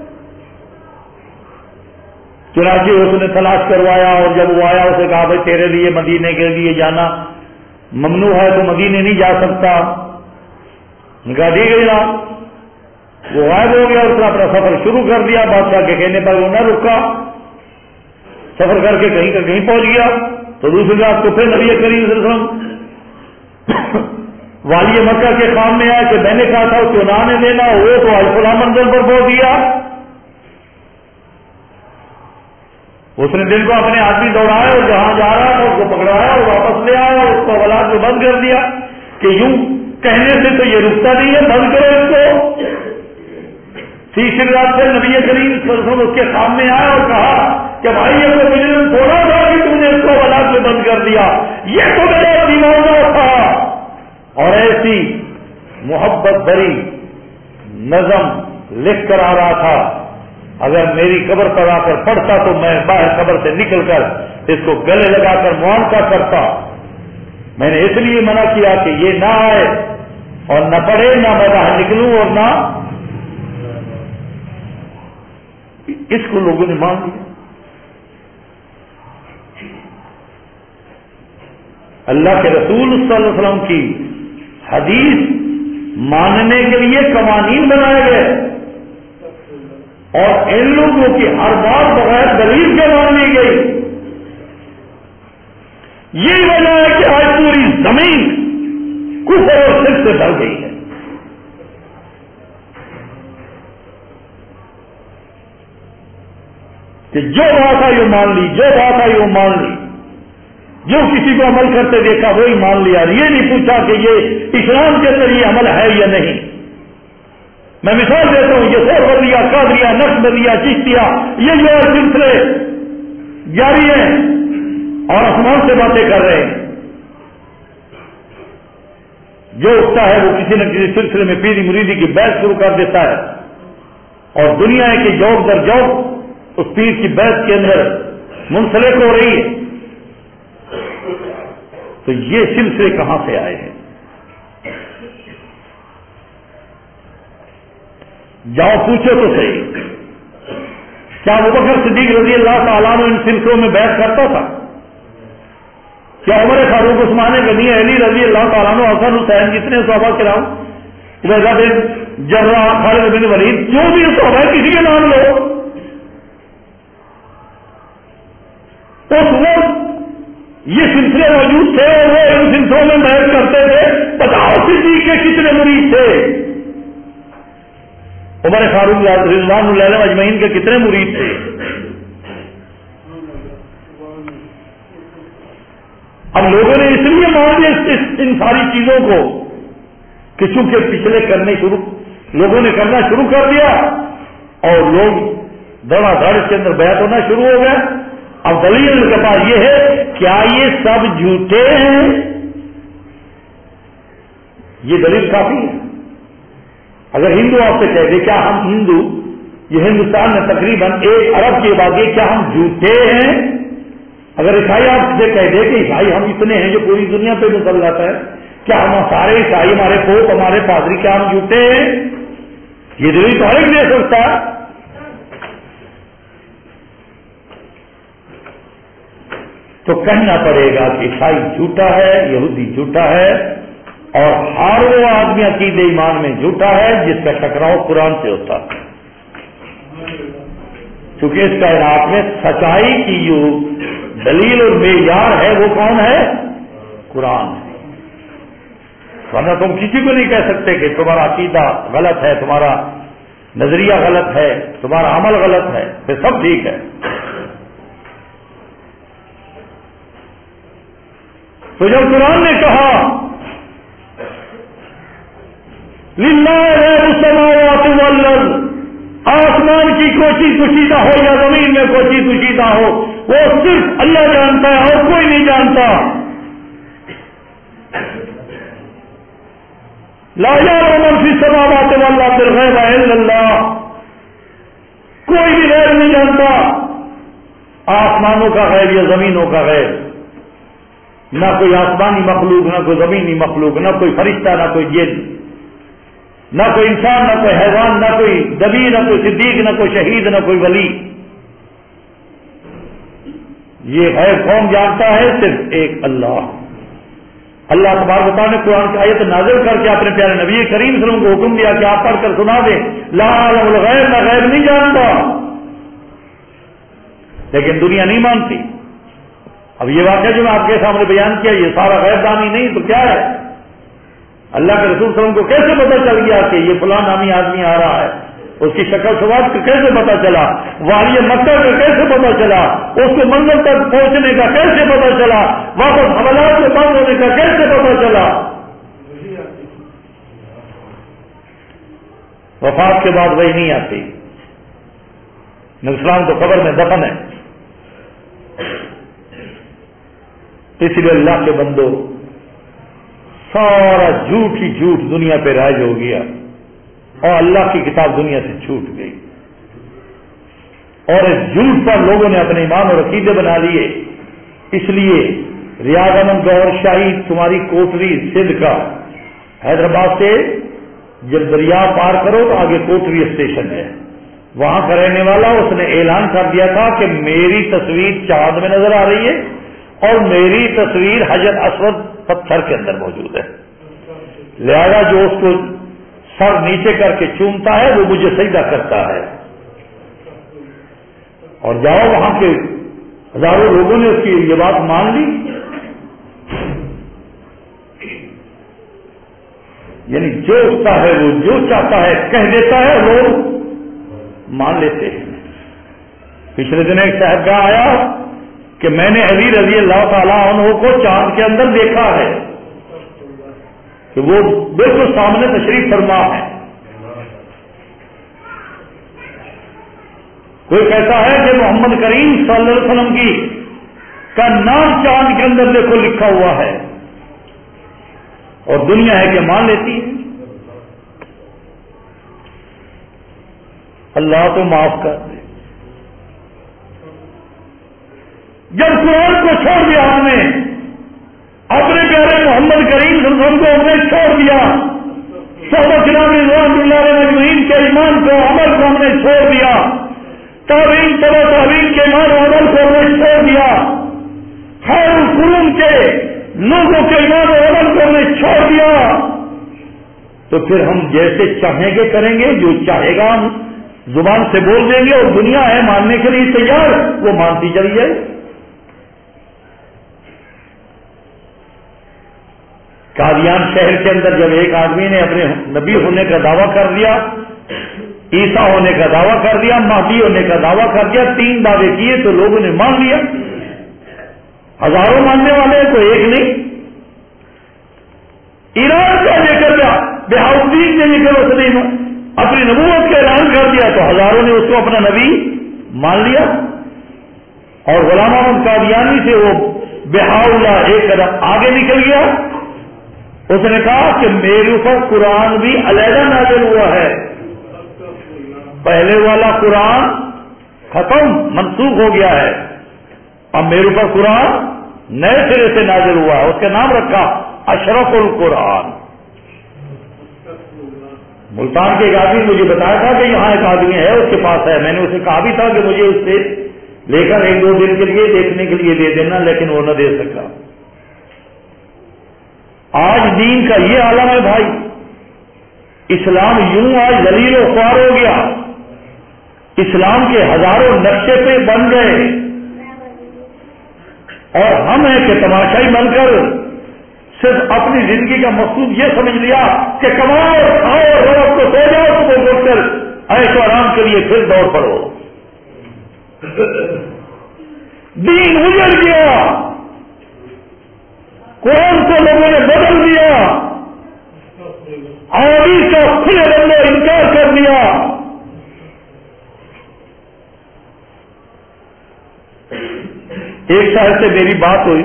چنانچہ اس نے تلاش کروایا اور جب وہ آیا اسے کہا بھائی تیرے لیے مدینے کے لیے جانا ممنوع ہے, تو مدینے نہیں جا سکتا. کہا ٹھیک ہے جناب. وہ غائب ہو گیا, اس نے اپنا سفر شروع کر دیا. بادشاہ کے کہنے پر وہ نہ رکا, سفر کر کے کہیں کا کہیں پہنچ گیا. تو دوسری رات کو پھر نبی کریم صلی اللہ علیہ وسلم والی مکہ کے خام میں آیا کہ میں نے کہا تھا کہ نہ دینا، وہ تو فلاں منزل پر بول دیا. اس نے دل کو اپنے آدمی دوڑایا اور جہاں جا رہا تھا اس کو پکڑایا اور واپس لے آیا اور اس کو اولاد کو بند کر دیا کہ یوں کہنے سے تو یہ رکتا نہیں ہے، بند کرو اس کو. تیسری رات سے نبی کریم صلی اللہ علیہ وسلم اس کے سامنے آیا اور کہا کہ بھائی یہ تو مجھے تھوڑا تھا کہ تم نے اس کو اولاد میں بند کر دیا، یہ تو میرا دیوانہ تھا. اور ایسی محبت بھری نظم لکھ کر آ رہا تھا، اگر میری قبر پر آ کر پڑھتا تو میں باہر قبر سے نکل کر اس کو گلے لگا کر معانقہ کرتا. میں نے اس لیے منع کیا کہ یہ نہ آئے اور نہ پڑھے، نہ میں باہر نکلوں اور نہ. اس کو لوگوں نے مان لیا. اللہ کے رسول صلی اللہ علیہ وسلم کی حدیث ماننے کے لیے قوانین بنائے گئے اور ان لوگوں کی ہر بات بغیر دلیل کے مان لی گئی. یہ وجہ ہے کہ آج پوری زمین کفر اور شرک سے بھر گئی ہے. کہ جو بات آئی وہ مان لی، جو بات آئی وہ مان لی، جو کسی کو عمل کرتے دیکھا وہی مان لیا. یہ نہیں پوچھا کہ یہ اسلام کے ذریعے عمل ہے یا نہیں. میں مثال دیتا ہوں، یہ سوریا، قادریہ، نقشبندیہ، چشتیہ، یہ جو سلسلے جاری ہیں اور آسمان سے باتیں کر رہے ہیں. جو اٹھتا ہے وہ کسی نہ کسی سلسلے میں پیری مریدی کی بحث شروع کر دیتا ہے اور دنیا کی جوب در جوب اس پیر کی بحث کے اندر منسلک ہو رہی ہے. تو یہ سلسلے کہاں سے آئے ہیں؟ جاؤ پوچھو تو صحیح، کیا ابوبکر صدیق رضی اللہ تعالیٰ عنہ ان سلسلوں میں بیعت کرتا تھا؟ کیا عمر فاروق، عثمان غنی، علی رضی اللہ تعالیٰ عنہ، حسن حسین، جتنے صحابہ کرام، عبیدہ بن جراح، خالد بن ولید، جو بھی صحابہ کسی کے نام لو، اس وقت یہ سلسلے موجود تھے اور وہ ان سلسلوں میں بیعت کرتے تھے. بتاؤ صدیق کے کتنے مرید تھے؟ عمر فاروق رضوان اللہ اجمعین کے کتنے مرید تھے؟ اب لوگوں نے اس لیے مان لیا ان ساری چیزوں کو کہ چونکہ پچھلے لوگوں نے کرنا شروع کر دیا اور لوگ دڑا دڑ کے اندر بیعت ہونا شروع ہو گیا. اب دلیل کے پاس یہ ہے، کیا یہ سب جھوٹے ہیں؟ یہ دلیل کافی ہے. اگر ہندو آپ سے کہہ دے کیا ہم ہندو، یہ ہندوستان میں تقریباً 1 ارب کی آبادی، کیا ہم جھوٹے ہیں؟ اگر عیسائی آپ سے کہہ دے کہ عیسائی ہم اتنے ہیں جو پوری دنیا پہ مسل جاتا ہے، کیا ہم سارے عیسائی، ہمارے پوپ، ہمارے پادری، کیا ہم جھوٹے ہیں؟ یہ دلیل تو ہر ایک دے سکتا ہے. تو کہنا پڑے گا کہ عیسائی جھوٹا ہے، یہودی جھوٹا ہے، اور ہر وہ آدمی عقیدے ایمان میں جھوٹا ہے جس کا ٹکراؤ قرآن سے ہوتا ہے. چونکہ اس کائنات میں سچائی کی جو دلیل اور معیار ہے وہ کون ہے؟ قرآن ہے. ورنہ تم کسی کو نہیں کہہ سکتے کہ تمہارا عقیدہ غلط ہے، تمہارا نظریہ غلط ہے، تمہارا عمل غلط ہے، پھر سب ٹھیک ہے. تو جب قرآن نے کہا للہ غیب السماوات والارض، آسمان کی کوئی چیز کشیدہ ہو یا زمین میں کوئی چیز کشیدہ ہو، وہ صرف اللہ جانتا ہے اور کوئی نہیں جانتا. لا یعلم من فی السماوات والارض الغیب الا اللہ، کوئی بھی غیب نہیں جانتا، آسمانوں کا غیب یا زمینوں کا غیب. نہ کوئی آسمانی مخلوق، نہ کوئی زمینی مخلوق، نہ کوئی فرشتہ، نہ کوئی جن، نہ کوئی انسان، نہ کوئی حیوان، نہ کوئی نبی، نہ کوئی صدیق، نہ کوئی شہید، نہ کوئی ولی. یہ غیب کون جانتا ہے؟ صرف ایک اللہ. اللہ تبارک و تعالیٰ نے قرآن کی آیت نازل کر کے اپنے پیارے نبی کریم صلی اللہ علیہ وسلم کو حکم دیا کہ آپ پڑھ کر سنا دیں لا یعلم الغیب، میں غیب نہیں جانتا. لیکن دنیا نہیں مانتی. اب یہ واقعہ جو میں آپ کے سامنے بیان کیا، یہ سارا غیب دانی نہیں تو کیا ہے؟ اللہ کے رسول صلی اللہ علیہ وسلم کو کیسے پتا چل گیا کہ یہ فلاں نامی آدمی آ رہا ہے؟ اس کی شکل سواد کا کیسے پتا چلا؟ والی مکہ کا کیسے پتا چلا؟ اس کے منزل تک پہنچنے کا کیسے پتا چلا؟ واپس حوالات کے بند ہونے کا کیسے پتا چلا؟ وفات کے بعد وہی نہیں آتی. اسلام تو قبر میں دفن ہے. اس لیے اللہ کے بندو سارا جھوٹ ہی جھوٹ دنیا پہ رائج ہو گیا اور اللہ کی کتاب دنیا سے چھوٹ گئی اور اس جھوٹ پر لوگوں نے اپنے ایمان اور عقیدے بنا لیے. اس لیے ریاض احمد گوہر شاہی تمہاری کوٹری سندھ کا حیدرآباد سے جب دریا پار کرو تو آگے کوٹری اسٹیشن ہے, وہاں کا رہنے والا اس نے اعلان کر دیا تھا کہ میری تصویر چاند میں نظر آ رہی ہے اور میری تصویر حجر اسود پتھر کے اندر موجود ہے, لہذا جو اس کو سر نیچے کر کے چومتا ہے وہ مجھے سجدہ کرتا ہے. اور جاؤ وہاں کے ہزاروں لوگوں نے اس کی یہ بات مان لی. یعنی جو اٹھتا ہے وہ جو چاہتا ہے کہہ دیتا ہے, لوگ مان لیتے ہیں. پچھلے دن ایک صاحبگاہ آیا کہ میں نے علی رضی اللہ تعالیٰ عنہ کو چاند کے اندر دیکھا ہے کہ وہ بالکل سامنے تشریف فرما ہے. کوئی کہتا ہے کہ محمد کریم صلی اللہ علیہ وسلم کی کا نام چاند کے اندر دیکھو لکھا ہوا ہے, اور دنیا ہے کہ مان لیتی ہے. اللہ تو معاف کر دے. جب قرآن کو چھوڑ دیا ہم نے, اپنے پیارے محمد کریم صلی اللہ علیہ وسلم کو ہم نے چھوڑ دیا, صحابہ کرام رضوان اللہ علیہ اجمعین کے ایمان کو عمل کو ہم نے چھوڑ دیا, تابعین تبع تابعین کے ایمان و عمل کو ہم نے چھوڑ دیا, خیر القرون کے لوگوں کے ایمان و عمل کو ہم نے چھوڑ دیا, تو پھر ہم جیسے چاہیں گے کریں گے, جو چاہے گا ہم زبان سے بول دیں گے, اور دنیا ہے ماننے کے لیے تیار, وہ مانتی چلی جائے. قادیان شہر کے اندر جب ایک آدمی نے اپنے نبی ہونے کا دعویٰ کر دیا, عیسیٰ ہونے کا دعویٰ کر دیا, مہدی ہونے کا دعویٰ کر دیا, 3 دعوے کیے تو لوگوں نے مان لیا. ہزاروں ماننے والے ہیں, کوئی ایک نہیں. ایران کا لے کر بہاؤدین نے لے کر اس نے اپنی نبوت کا اعلان کر دیا تو ہزاروں نے اس کو اپنا نبی مان لیا. اور غلام احمد قادیانی سے وہ بہاؤلہ ایک قدم آگے نکل گیا. اس نے کہا کہ میرے اوپر قرآن بھی علیحدہ نازل ہوا ہے, پہلے والا قرآن ختم منسوخ ہو گیا ہے, اب میرے اوپر قرآن نئے سرے سے نازل ہوا ہے. اس کا نام رکھا اشرف القرآن. ملتان کے ایک آدمی مجھے بتایا تھا کہ یہاں ایک آدمی ہے, اس کے پاس ہے. میں نے اسے کہا بھی تھا کہ مجھے اس سے لے کر 1-2 دن کے لیے دیکھنے کے لیے دے دینا, لیکن وہ نہ دے سکا. آج دین کا یہ عالم ہے بھائی, اسلام یوں آج ذلیل و خوار ہو گیا. اسلام کے ہزاروں نقشے پہ بن گئے, اور ہم ہیں کہ تماشائی بن کر صرف اپنی زندگی کا مقصود یہ سمجھ لیا کہ کماؤ اور کھاؤ اور رات کو سو جاؤ, صبح اٹھ کر عیش و آرام کے لیے پھر دوڑ پڑو. دین اجڑ گیا, قرآن کو لوگوں نے بدل دیا, آبی کا کھلے بندے انکار کر دیا. ایک شاعر سے میری بات ہوئی,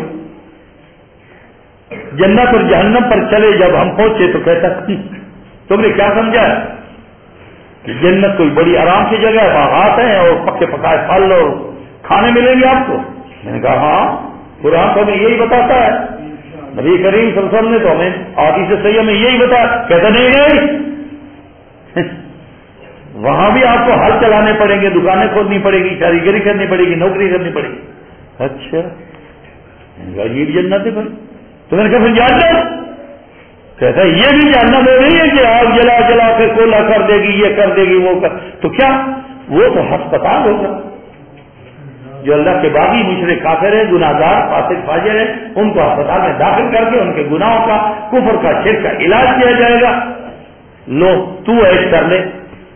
جنت اور جہنم پر چلے جب ہم پہنچے تو کہتا تم نے کیا سمجھا کہ جنت کوئی بڑی آرام کی جگہ ہے, باغات ہیں اور پکے پکائے پھل اور کھانے ملیں گے آپ کو. میں نے کہا ہاں, قرآن تو ہمیں یہی بتاتا ہے, نبی کریم صلی اللہ علیہ وسلم نے تو ہمیں حدیث صحیح میں یہی بتایا. کہتا نہیں وہاں بھی آپ کو ہل چلانے پڑیں گے, دکانیں کھولنی پڑے گی, کاریگری کرنی پڑے گی, نوکری کرنی پڑے گی. اچھا یہ بھی جنت ہے بھائی. تو میں نے کہا پھر جاننا, کہتا یہ بھی جاننا دے رہی ہے کہ آگ جلا جلا کے کولا کر دے گی, یہ کر دے گی, وہ کر, تو کیا وہ تو ہسپتال ہوگا. جو اللہ کے باغی مشرک کافر ہیں, گناہگار فاسق فاجر ہیں, ان کو ہسپتال میں داخل کر کے ان کے گناہوں کا کفر کا شرک کا علاج کیا جائے گا. لو تو ایش کر لے,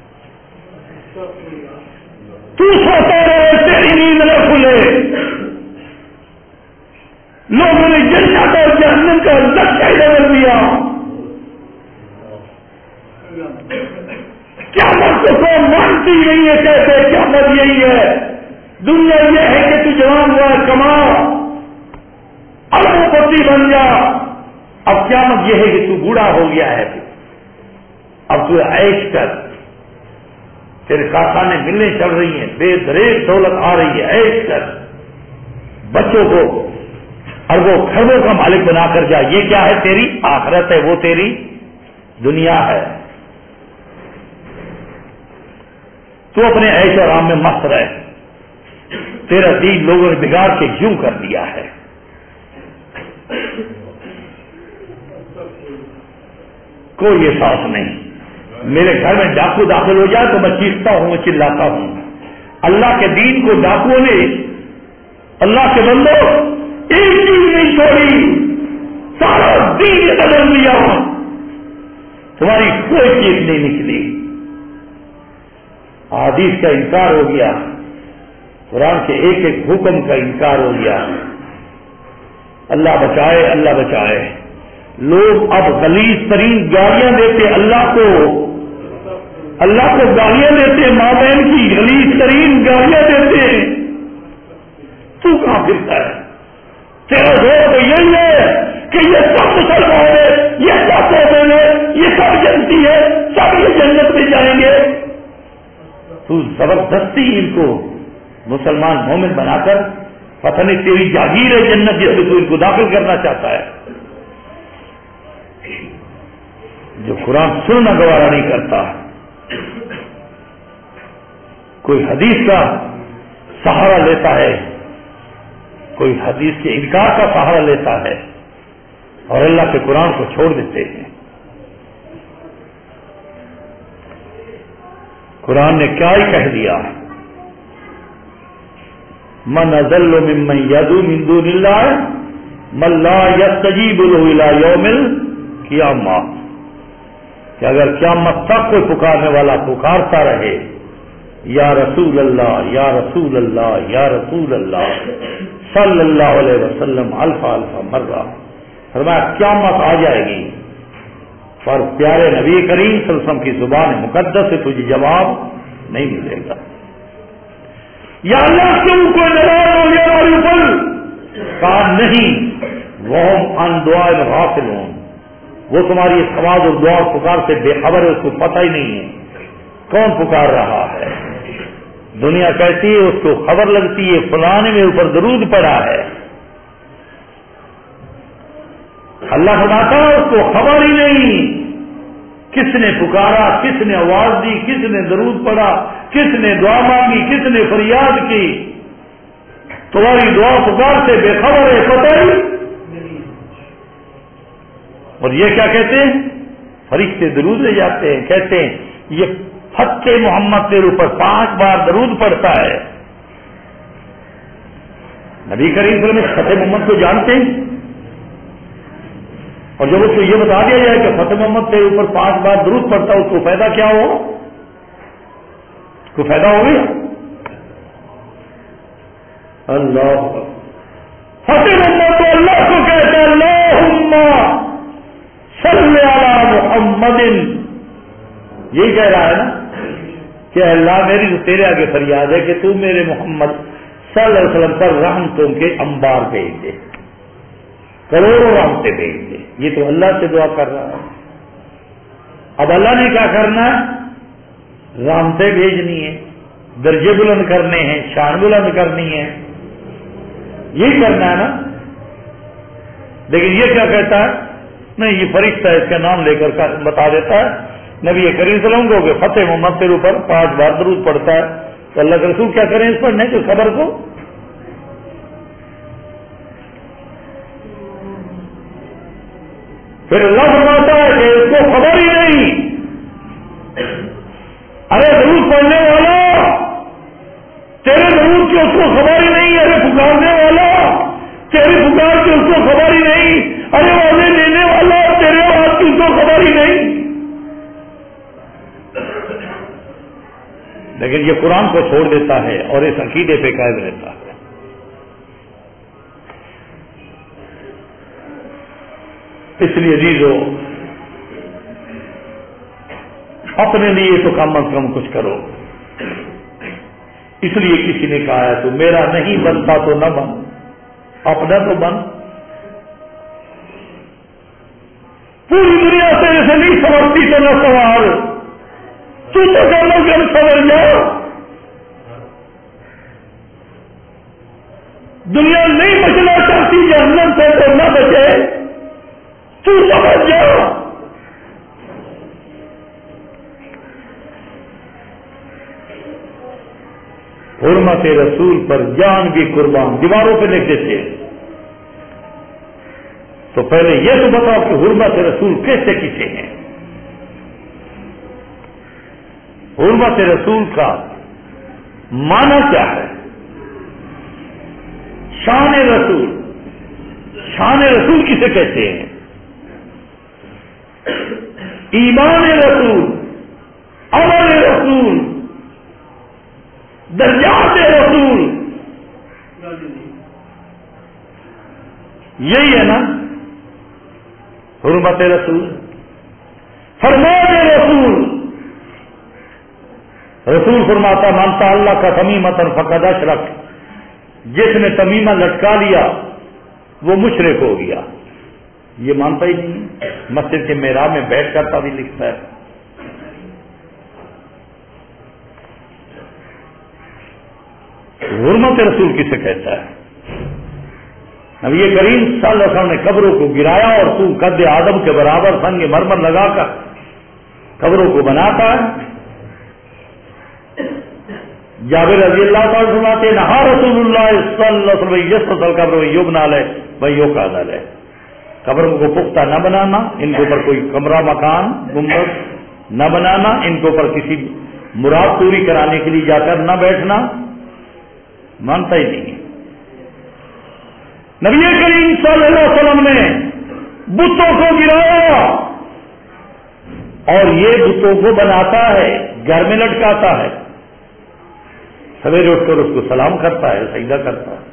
تو سوتا رہے, تیری نیند نہ کھلے. لوگوں نے جنت اور جہنم کا نقشہ بدل دیا. قیامت کو مانتی نہیں ہے, کہتے قیامت یہی ہے, دنیا یہ ہے کہ تو جوان ہوا کما اربوں پتی بن جا. اب قیامت یہ ہے کہ تو بوڑھا ہو گیا ہے, اب تو عیش کر, تیرے کارخانے ملنے چل رہی ہیں, بے دریک دولت آ رہی ہے, عیش کر, بچوں کو اربوں خربوں کا مالک بنا کر جا. یہ کیا ہے؟ تیری آخرت ہے, وہ تیری دنیا ہے. تو اپنے عیش و آرام میں مست رہے. تیرا دین لوگوں نے بگاڑ کے یوں کر دیا ہے. کوئی احساس نہیں. میرے گھر میں ڈاکو داخل ہو جائے تو میں چیختا ہوں, میں چلاتا ہوں. اللہ کے دین کو ڈاکوؤں نے, اللہ کے بندوں, ایک چیز نہیں چھوڑی, سارا دین بدل دیا. تمہاری کوئی چیز نہیں نکلی. حدیث کا انکار ہو گیا, قرآن کے ایک ایک حکم کا انکار ہو گیا. اللہ بچائے, اللہ بچائے. لوگ اب غلیظ ترین گالیاں دیتے اللہ کو گالیاں دیتے, ماں بہن کی غلیظ ترین گالیاں دیتے. تو کہاں پھرتا ہے؟ تیرا زور تو یہی ہے کہ یہ سب مسلمان ہے, یہ سب مومن ہے, یہ سب جنتی ہے, سب یہ جنت میں جائیں گے. تو زبردستی ان کو مسلمان مومن بنا کر, پتہ نہیں تیری جاگیر ہے جنت جس میں تو ان کو داخل کرنا چاہتا ہے. جو قرآن سننا گوارا نہیں کرتا, کوئی حدیث کا سہارا لیتا ہے, کوئی حدیث کے انکار کا سہارا لیتا ہے, اور اللہ کے قرآن کو چھوڑ دیتے ہیں. قرآن نے کیا ہی کہہ دیا, من اضل ممن يدعو من دون الله من لا يستجيب له الى يوم القيامة, کہ اگر قیامت تک کوئی پکارنے والا پکارتا رہے یا رسول اللہ, یا رسول اللہ, یا رسول اللہ صلی اللہ علیہ وسلم الفا الفا مرہ, فرمایا قیامت آ جائے گی پر پیارے نبی کریم صلی اللہ علیہ وسلم کی زبان مقدس سے تجھے جواب نہیں ملے گا. یا اللہ تم کو ناراض ہو گیا ہمارے اوپر؟ کہا نہیں, وہ ان دعائیں غافلون, وہ تمہاری آواز اور دعا پکار سے بے خبر ہے, اس کو پتہ ہی نہیں ہے کون پکار رہا ہے. دنیا کہتی ہے, اس کو خبر لگتی ہے فلانے میں اوپر درود پڑا ہے. اللہ فرماتا ہے اس کو خبر ہی نہیں کس نے پکارا, کس نے آواز دی, کس نے درود پڑا, کس نے دعا مانگی, کس نے فریاد کی. تمہاری دعا پکار سے بے خبر ہے, پتہ ہی. اور یہ کیا کہتے ہیں؟ فرشتے درود لے جاتے ہیں, کہتے ہیں یہ فتح محمد تیرے اوپر 5 بار درود پڑتا ہے. نبی کریم صلی اللہ علیہ وسلم فتح محمد کو جانتے ہیں, اور جب اس کو یہ بتا دیا جائے کہ فتح محمد تیرے اوپر 5 بار درود پڑتا ہے, اس کو فائدہ کیا ہو؟ کو فائدہ ہو گیا. اللہ فتح محمد تو اللہ کو کہتے ہیں اللہم صلی علی محمد, یہی کہہ رہا ہے نا کہ اللہ میری تو تیرے آگے فریاد ہے کہ تو میرے محمد صلی اللہ علیہ وسلم پر رحمتوں کے انبار بھیج دے, کروڑوں رحمتیں بھیج دے. یہ تو اللہ سے دعا کر رہا ہے. اب اللہ نے کیا کرنا ہے؟ رحمتیں بھیجنی ہے, درجے بلند کرنے ہیں, شان بلند کرنی ہے, یہی کرنا ہے نا. لیکن یہ کیا کہتا ہے؟ نہیں, یہ فرشتہ اس کا نام لے کر بتا دیتا ہے نبی کریم صلی اللہ علیہ وسلم کو کہ فتح محمد کے اوپر 5 بار درود پڑتا ہے. تو اللہ کے رسول کیا کریں اس پڑھنے کی خبر کو؟ پھر اللہ فرماتا ہے کہ اس کو خبر ہی نہیں. ارے درود پڑھنے والا, تیرے درود کی اس کو خبر ہی نہیں. ارے پکارنے والا, تیری پکار کی اس کو خبر ہی نہیں. ارے والے لینے والا, تیرے تم کو خبر ہی نہیں. لیکن یہ قرآن کو چھوڑ دیتا ہے اور اس عقیدے پہ قائم رہتا ہے. اس لیے عزیزو اپنے لیے تو کم از کم کچھ کرو. اس لیے کسی نے کہا ہے تو میرا نہیں بنتا تو نہ بن، اپنا تو بن. پوری دنیا سے ایسے نہیں سمجھتی تو نہ سوال، تو کرنا کہ ہم سمجھ جاؤ. دنیا نہیں بچنا چاہتی جہنم سے تو نہ بچے، تو سمجھ جاؤ. حرمت رسول پر جان بھی قربان دیواروں پہ لکھ دیتے ہیں. تو پہلے یہ تو بتاؤ کہ حرمت رسول کیسے کسے ہیں. حرمت رسول کا معنی کیا ہے؟ شان رسول، شان رسول کسے کہتے ہیں؟ ایمان رسول، عمل رسول، درجات رسول، یہی ہے نا حرمت رسول. فرمان رسول، رسول فرماتا مانتا اللہ کا تمیمتن فقد اشرک، جس نے تمیمہ لٹکا لیا وہ مشرک ہو گیا. یہ مانتا ہی نہیں. مسجد کے محراب میں بیٹھ کرتا بھی لکھتا ہے. حرمت رسول کسے کہتا ہے؟ نبی کریم صلی اللہ علیہ وسلم نے قبروں کو گرایا اور تو قد آدم کے برابر سنگ مرمر لگا کر قبروں کو بناتا ہے. جابر رضی اللہ تعالیٰ فرماتے ہیں نہا رسول اللہ صلی اللہ علیہ وسلم یستل قبر یبنا لے بھائی یوقادا لے. قبروں کو پختہ نہ بنانا، ان کے اوپر کوئی کمرہ مکان گنبد نہ بنانا، ان کے اوپر کسی مراد پوری کرانے کے لیے جا کر نہ بیٹھنا، مانتا ہی نہیں. نبی کریم صلی اللہ علیہ وسلم نے بتوں کو گرایا اور یہ بتوں کو بناتا ہے، گھر میں لٹکاتا ہے، سویرے اٹھ کر اس کو سلام کرتا ہے، سجدہ کرتا ہے.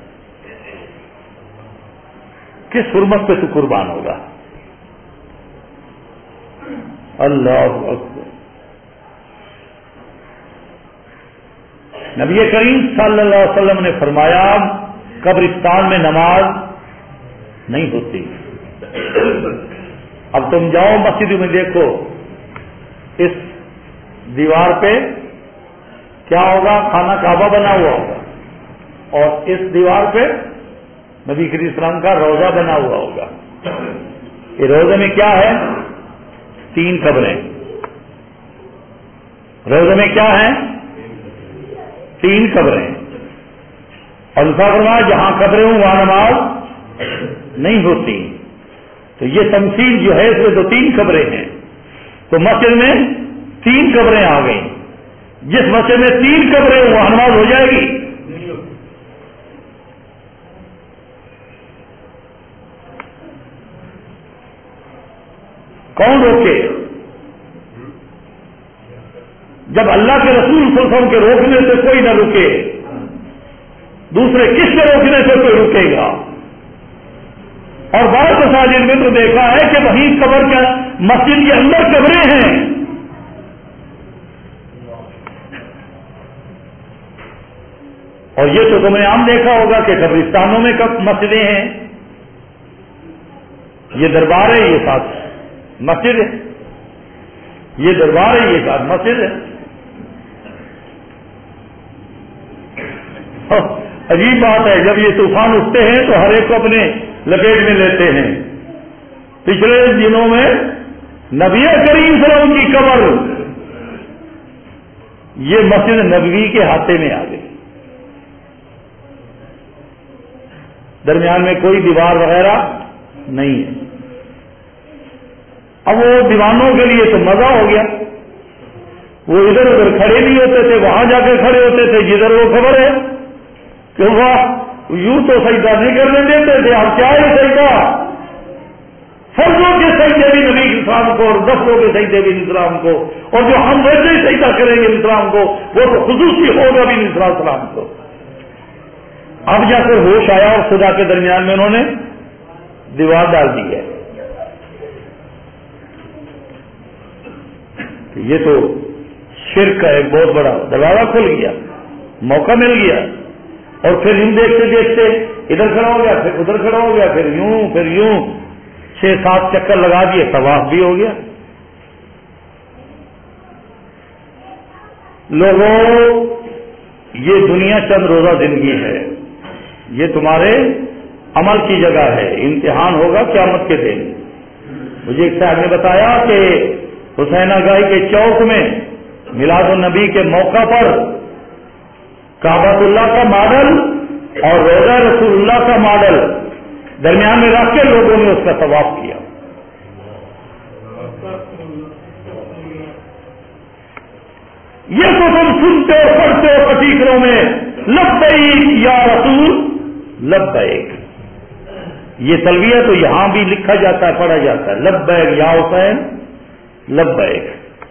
کس حرمت پہ تو قربان ہوگا؟ اللہ اکبر. نبی کریم صلی اللہ علیہ وسلم نے فرمایا قبرستان میں نماز نہیں ہوتی. اب تم جاؤ مسجد میں دیکھو اس دیوار پہ کیا ہوگا؟ خانہ کعبہ بنا ہوا ہوگا اور اس دیوار پہ نبی کریم صلی اللہ علیہ وسلم کا روزہ بنا ہوا ہوگا. یہ روزے میں کیا ہے؟ 3 قبریں. روزے میں کیا ہے؟ 3 قبریں. اور فرمایا جہاں قبریں ہوں وہاں نماز نہیں ہوتی. تو یہ تمثیل جو ہے اس میں تو 3 قبریں ہیں. تو مسجد میں 3 قبریں آ گئیں. جس مسجد میں 3 قبریں ہوں وہاں نماز ہو جائے گی؟ کون روکے؟ جب اللہ کے رسول صلی اللہ علیہ وسلم کے روکنے سے کوئی نہ رکے، دوسرے کس کے روکنے سے کوئی رکے گا؟ اور بعض مساجد میں تو دیکھا ہے کہ وہیں قبر کا مسجد کے اندر قبریں ہیں. اور یہ تو تم نے عام دیکھا ہوگا کہ قبرستانوں میں کب مسجدیں ہیں. یہ دربار ہے، یہ ساتھ مسجد ہے. یہ دربار ہے، یہ ساتھ مسجد ہے. عجیب بات ہے، جب یہ طوفان اٹھتے ہیں تو ہر ایک کو اپنے لپیٹ میں لیتے ہیں. پچھلے دنوں میں نبی کریم صلی اللہ علیہ وسلم کی قبر یہ مسجد نبوی کے ہاتھے میں آ گئی. درمیان میں کوئی دیوار وغیرہ نہیں ہے. اب وہ دیوانوں کے لیے تو مزہ ہو گیا. وہ ادھر ادھر کھڑے نہیں ہوتے تھے، وہاں جا کے کھڑے ہوتے تھے جدھر وہ خبر ہے کہ واہ یوں تو سجدہ نہیں کرنے دیتے تھے، اب کیا ہے سجدہ؟ فرضوں کے سجدے بھی نبی اسلام کو اور نفلوں کے سجدے بھی اسلام کو، اور جو ہم ویسے ہی سجدہ کریں گے اسلام کو وہ تو خصوصی ہوگا بھی اسلام کو۔ اب جا کر ہوش آیا اور خدا کے درمیان میں انہوں نے دیوار ڈال دی ہے۔ یہ تو شرک کا ایک بہت بڑا دروازہ کھل گیا، موقع مل گیا، اور پھر یوں دیکھتے دیکھتے ادھر کھڑا ہو گیا، پھر ادھر کھڑا ہو گیا، پھر یوں 6-7 چکر لگا دیے، طواف بھی ہو گیا۔ لوگوں، یہ دنیا چند روزہ زندگی ہے، یہ تمہارے عمل کی جگہ ہے، امتحان ہوگا قیامت کے دن۔ مجھے ایک صاحب نے بتایا کہ حسینہ گائی کے چوک میں میلاد النبی کے موقع پر کعبۃ اللہ کا ماڈل اور روضہ رسول اللہ کا ماڈل درمیان میں رکھ کے لوگوں نے اس کا طواف کیا۔ یہ تو تم سنتے ہو، پڑھتے ہو کٹیکروں میں لبیک یا رسول لبیک، یہ تلبیہ تو یہاں بھی لکھا جاتا ہے، پڑھا جاتا ہے، لبیک یا حسین لبیک۔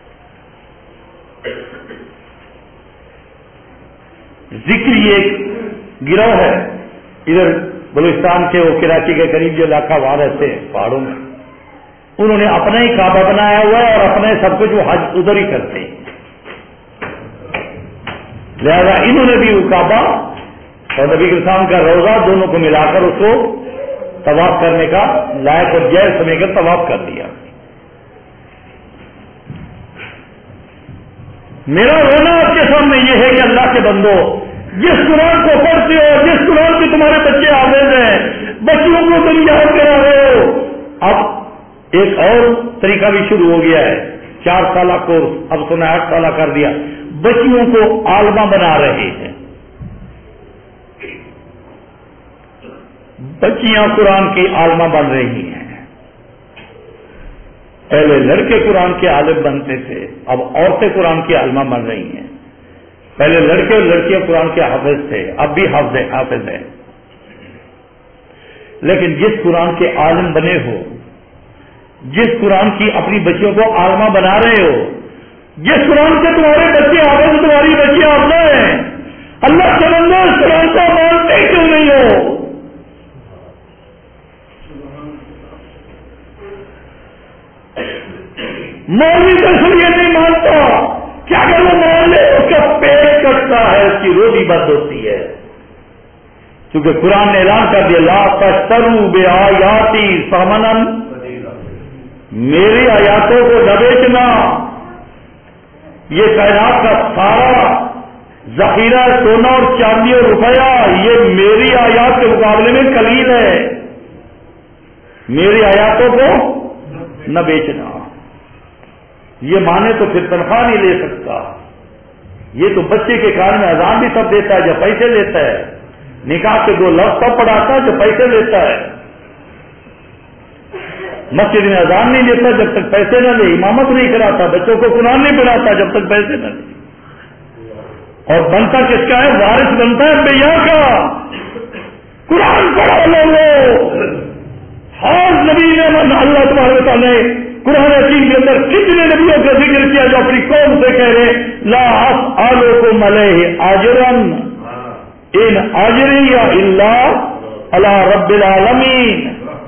ذکری ایک گروہ ہے ادھر بلوچستان کے، وہ کراچی کے قریب جو علاقہ وہاں رہتے ہیں پہاڑوں میں، انہوں نے اپنا ہی کعبہ بنایا ہوا ہے اور اپنے سب کچھ وہ حج ادھر ہی کرتے ہیں، لہذا انہوں نے بھی وہ کعبہ اور نبی اسلام کا روزہ دونوں کو ملا کر اس کو طواف کرنے کا لائق اور جائز سمجھ کر طواف کر دیا۔ میرا رونا آپ کے سامنے یہ ہے کہ اللہ کے بندو، جس قرآن کو پڑھتے ہو، جس قرآن کے تمہارے بچے حافظ ہیں، بچوں کو تم یاد کرا رہے ہو، اب ایک اور طریقہ بھی شروع ہو گیا ہے، 4 سالہ کورس، اب تو 8 سالہ کر دیا، بچیوں کو عالمہ بنا رہے ہیں، بچیاں قرآن کی عالمہ بن رہی ہیں۔ پہلے لڑکے قرآن کے عالم بنتے تھے، اب عورتیں قرآن کی عالمہ بن رہی ہیں۔ پہلے لڑکے اور لڑکیاں قرآن کے حافظ تھے، اب بھی حافظ ہیں، لیکن جس قرآن کے عالم بنے ہو، جس قرآن کی اپنی بچیوں کو عالمہ بنا رہے ہو، جس قرآن کے تمہارے بچے حافظ، تمہاری بچی حافظ ہیں، اللہ کے بندے اس قرآن کو مانتے کیوں نہیں ہو؟ مولوی کا یہ نہیں مانتا کہ اگر وہ مان لے اس کا پیٹ کٹتا ہے، اس کی روزی بند ہوتی ہے، کیونکہ قرآن نے اعلان کر دیا لا تشتروا بآیاتی ثمنا، میری آیاتوں کو نہ بیچنا، یہ کائنات کا سارا ذخیرہ سونا اور چاندی اور روپیہ یہ میری آیات کے مقابلے میں قلیل ہے، میری آیاتوں کو نہ بیچنا۔ یہ مانے تو پھر تنخواہ نہیں لے سکتا، یہ تو بچے کے کان میں اذان بھی تب دیتا ہے جب پیسے لیتا ہے، نکاح کے 2 لفظ تب پڑھاتا ہے جب پیسے لیتا ہے، مسجد میں اذان نہیں دیتا جب تک پیسے نہ لے، امامت نہیں کراتا، بچوں کو قرآن نہیں پڑھاتا جب تک پیسے نہ لے، اور بنتا کس کا ہے؟ وارث بنتا ہے انبیاء کا۔ قرآن پڑھو لوگو، ہر نبی نے اللہ تبارک و تعالیٰ نے قرآن حکیم کے اندر کتنے نبیوں کا ذکر کیا جو اپنی قوم سے کہہ رہے لا اسألکم علیہ اجرا ان اجری الا علی رب العالمین،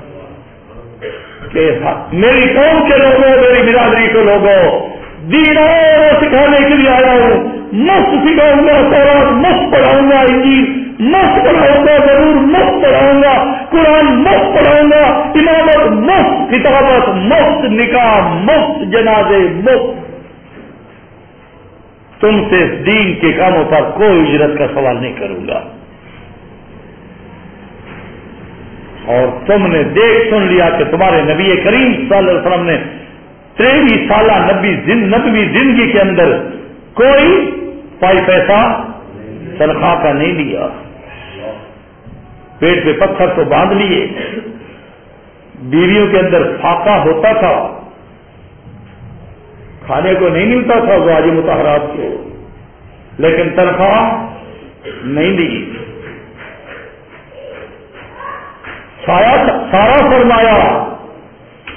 کہ میری قوم کے لوگوں، میری برادری کے لوگوں، دین اور سکھانے کے لیے آیا ہوں، مفت سکھاؤں گا، تورات مفت پڑھاؤں گا، انجیل مفت پڑھاؤں گا، ضرور مفت پڑھاؤں گا، قرآن مفت پڑھاؤں گا، امامت مفت، کتابت مفت، نکاح مفت، جنازے مفت، تم سے دین کے کاموں پر کوئی اجرت کا سوال نہیں کروں گا۔ اور تم نے دیکھ سن لیا کہ تمہارے نبی کریم صلی اللہ علیہ وسلم نے 23 سالہ نبوی زندگی کے اندر کوئی پیسہ تنخواہ کا نہیں لیا، پیٹ پہ پتھر تو باندھ لیے، بیویوں کے اندر فاقہ ہوتا تھا، کھانے کو نہیں ملتا تھا ازواج مطہرات کو، لیکن تنخواہ نہیں دی، سارا سرمایہ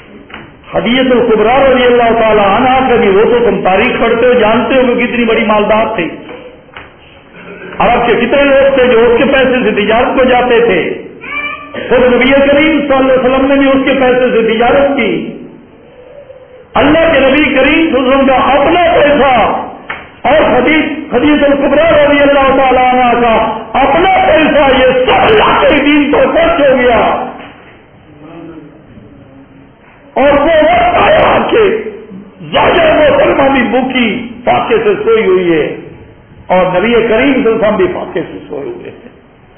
خدیجہ الکبریٰ رضی اللہ تعالی عنہا کا بھی وہ تو تم تاریخ پڑھتے ہو، جانتے ہو کہ کتنی بڑی مالدار تھی. عرب کے کتنے لوگ تھے جو اس کے پیسے سے تجارت کو جاتے تھے. خود نبی کریم صلی اللہ علیہ وسلم نے بھی اس کے پیسے سے تجارت کی. اللہ کے نبی کریم صلی اللہ علیہ وسلم کا اپنا پیسہ اور خدیجہ الکبریٰ رضی اللہ تعالیٰ عنہ کا اپنا پیسہ، یہ سب اللہ کے دین پر خرچ ہو گیا. اور وہ وقت آیا کہ ظاہر مسلمہ بھی بھوکی فاقے سے سوئی ہوئی ہے اور نبی کریم صلی اللہ علیہ وسلم بھی فاقے سے سوئے ہوئے ہیں.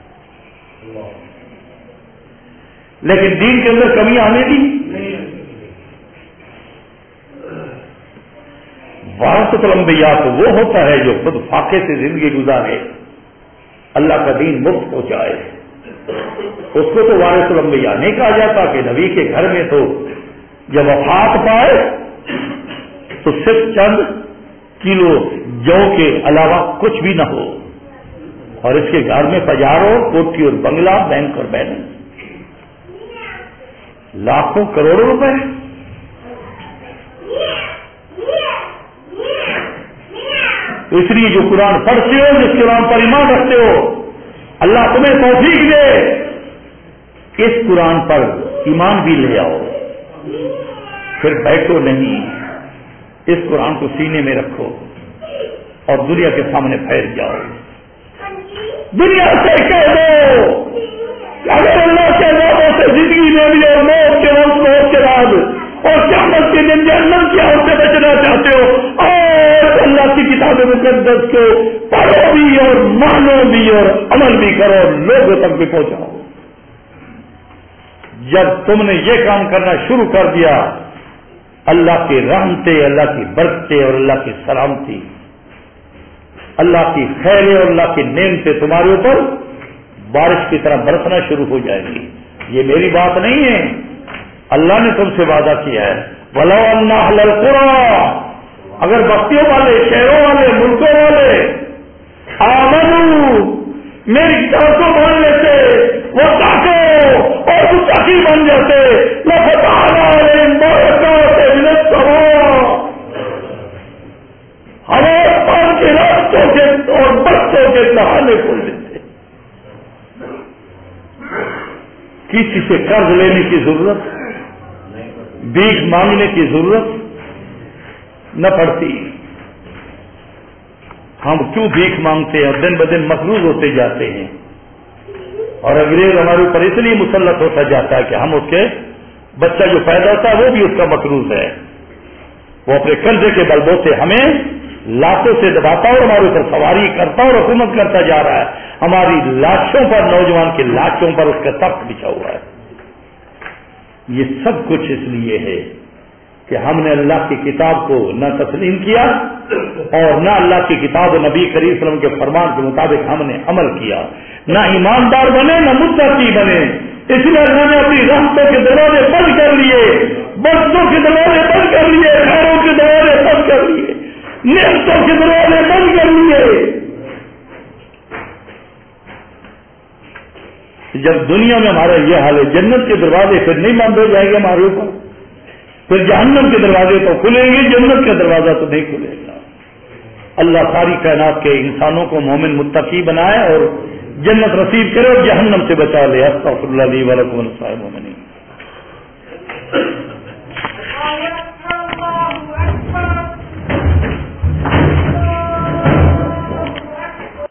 لیکن دین کے اندر کمی آنے دی. وارثۃ الانبیاء تو وہ ہوتا ہے جو خود فاقے سے زندگی گزارے، اللہ کا دین مفت پہنچائے. اس کو تو وارث الانبیاء نہیں کہا جاتا کہ نبی کے گھر میں تو جب وفات پائے تو صرف چند کلو جو کے علاوہ کچھ بھی نہ ہو، اور اس کے گھر میں پجاروں کوٹھی اور بنگلہ، بینک اور بیلنس، لاکھوں کروڑوں روپے. اس لیے جو قرآن پڑھتے ہو، جس قرآن پر ایمان رکھتے ہو، اللہ تمہیں توفیق دے اس قرآن پر ایمان بھی لے آؤ. پھر بیٹھو نہیں، اس قرآن کو سینے میں رکھو اور دنیا کے سامنے پھیل جاؤ. دنیا سے کہہ دو اگر اللہ کے وعدوں سے زندگی میں بھی اور موت کے وقت، موت کے بعد اور قیامت کے دن جہنم کی آگ سے بچنا چاہتے ہو، اور اللہ کی کتاب مقدس کو پڑھو بھی اور مانو بھی اور عمل بھی کرو، لوگوں تک بھی پہنچاؤ. جب تم نے یہ کام کرنا شروع کر دیا، اللہ کی رحمتیں، اللہ کی برکتیں اور اللہ کی سلامتی، اللہ کی خیریں اور اللہ کی نعمتیں تمہارے اوپر بارش کی طرح برسنا شروع ہو جائے گی. یہ میری بات نہیں ہے، اللہ نے تم سے وعدہ کیا ہے. وَلَوْ أَنَّ أَهْلَ الْقُرَىٰ، اگر بستیوں والے، شہروں والے، ملکوں والے آمنوا، میری کتاب کو مان لیتے، وہ تاکو اور متقی بن جاتے، لَفَتَحْنَا عَلَيْهِمْ بَرَكَاتٍ مِنَ السَّمَاءِ، ہم آسمان کے راستوں کے اور برسوں کے دہانے کھول دیتے. کسی سے قرض لینے کی ضرورت، بھیک مانگنے کی ضرورت نہ پڑتی. ہم کیوں بھیک مانگتے ہیں اور دن بدن مقروض ہوتے جاتے ہیں، اور انگریز ہمارے اوپر اس لیے مسلط ہوتا جاتا ہے کہ ہم اس کے بچہ جو پیدا ہوتا ہے وہ بھی اس کا مقروض ہے. وہ اپنے قرضے کے بلبوتے ہمیں لاکھوں سے دباتا اور ہمارے اوپر سواری کرتا اور حکومت کرتا جا رہا ہے. ہماری لاشوں پر، نوجوان کی لاشوں پر اس کا تخت بچھا ہوا ہے. یہ سب کچھ اس لیے ہے کہ ہم نے اللہ کی کتاب کو نہ تسلیم کیا اور نہ اللہ کی کتاب و نبی کریم صلی اللہ علیہ وسلم کے فرمان کے مطابق ہم نے عمل کیا. نہ ایماندار بنے، نہ متقی بنے. اس لیے اللہ نے اپنی رحمتوں کے دروازے بند کر لیے، برکتوں کے دروازے بند کر لیے، خیروں کے دروازے بند کر لیے، نعمتوں کے دروازے بند کر لیے. جب دنیا میں ہمارا یہ حال ہے، جنت کے دروازے پھر نہیں بند ہو جائیں گے ہمارے اوپر، پھر جہنم کے دروازے تو کھلیں گے، جنت کا دروازہ تو نہیں کھلے گا. اللہ ساری کائنات کے انسانوں کو مومن متقی بنائے اور جنت نصیب کرے اور جہنم سے بچا لے. استغفر اللہ لی ولکم ولسائر المؤمنین.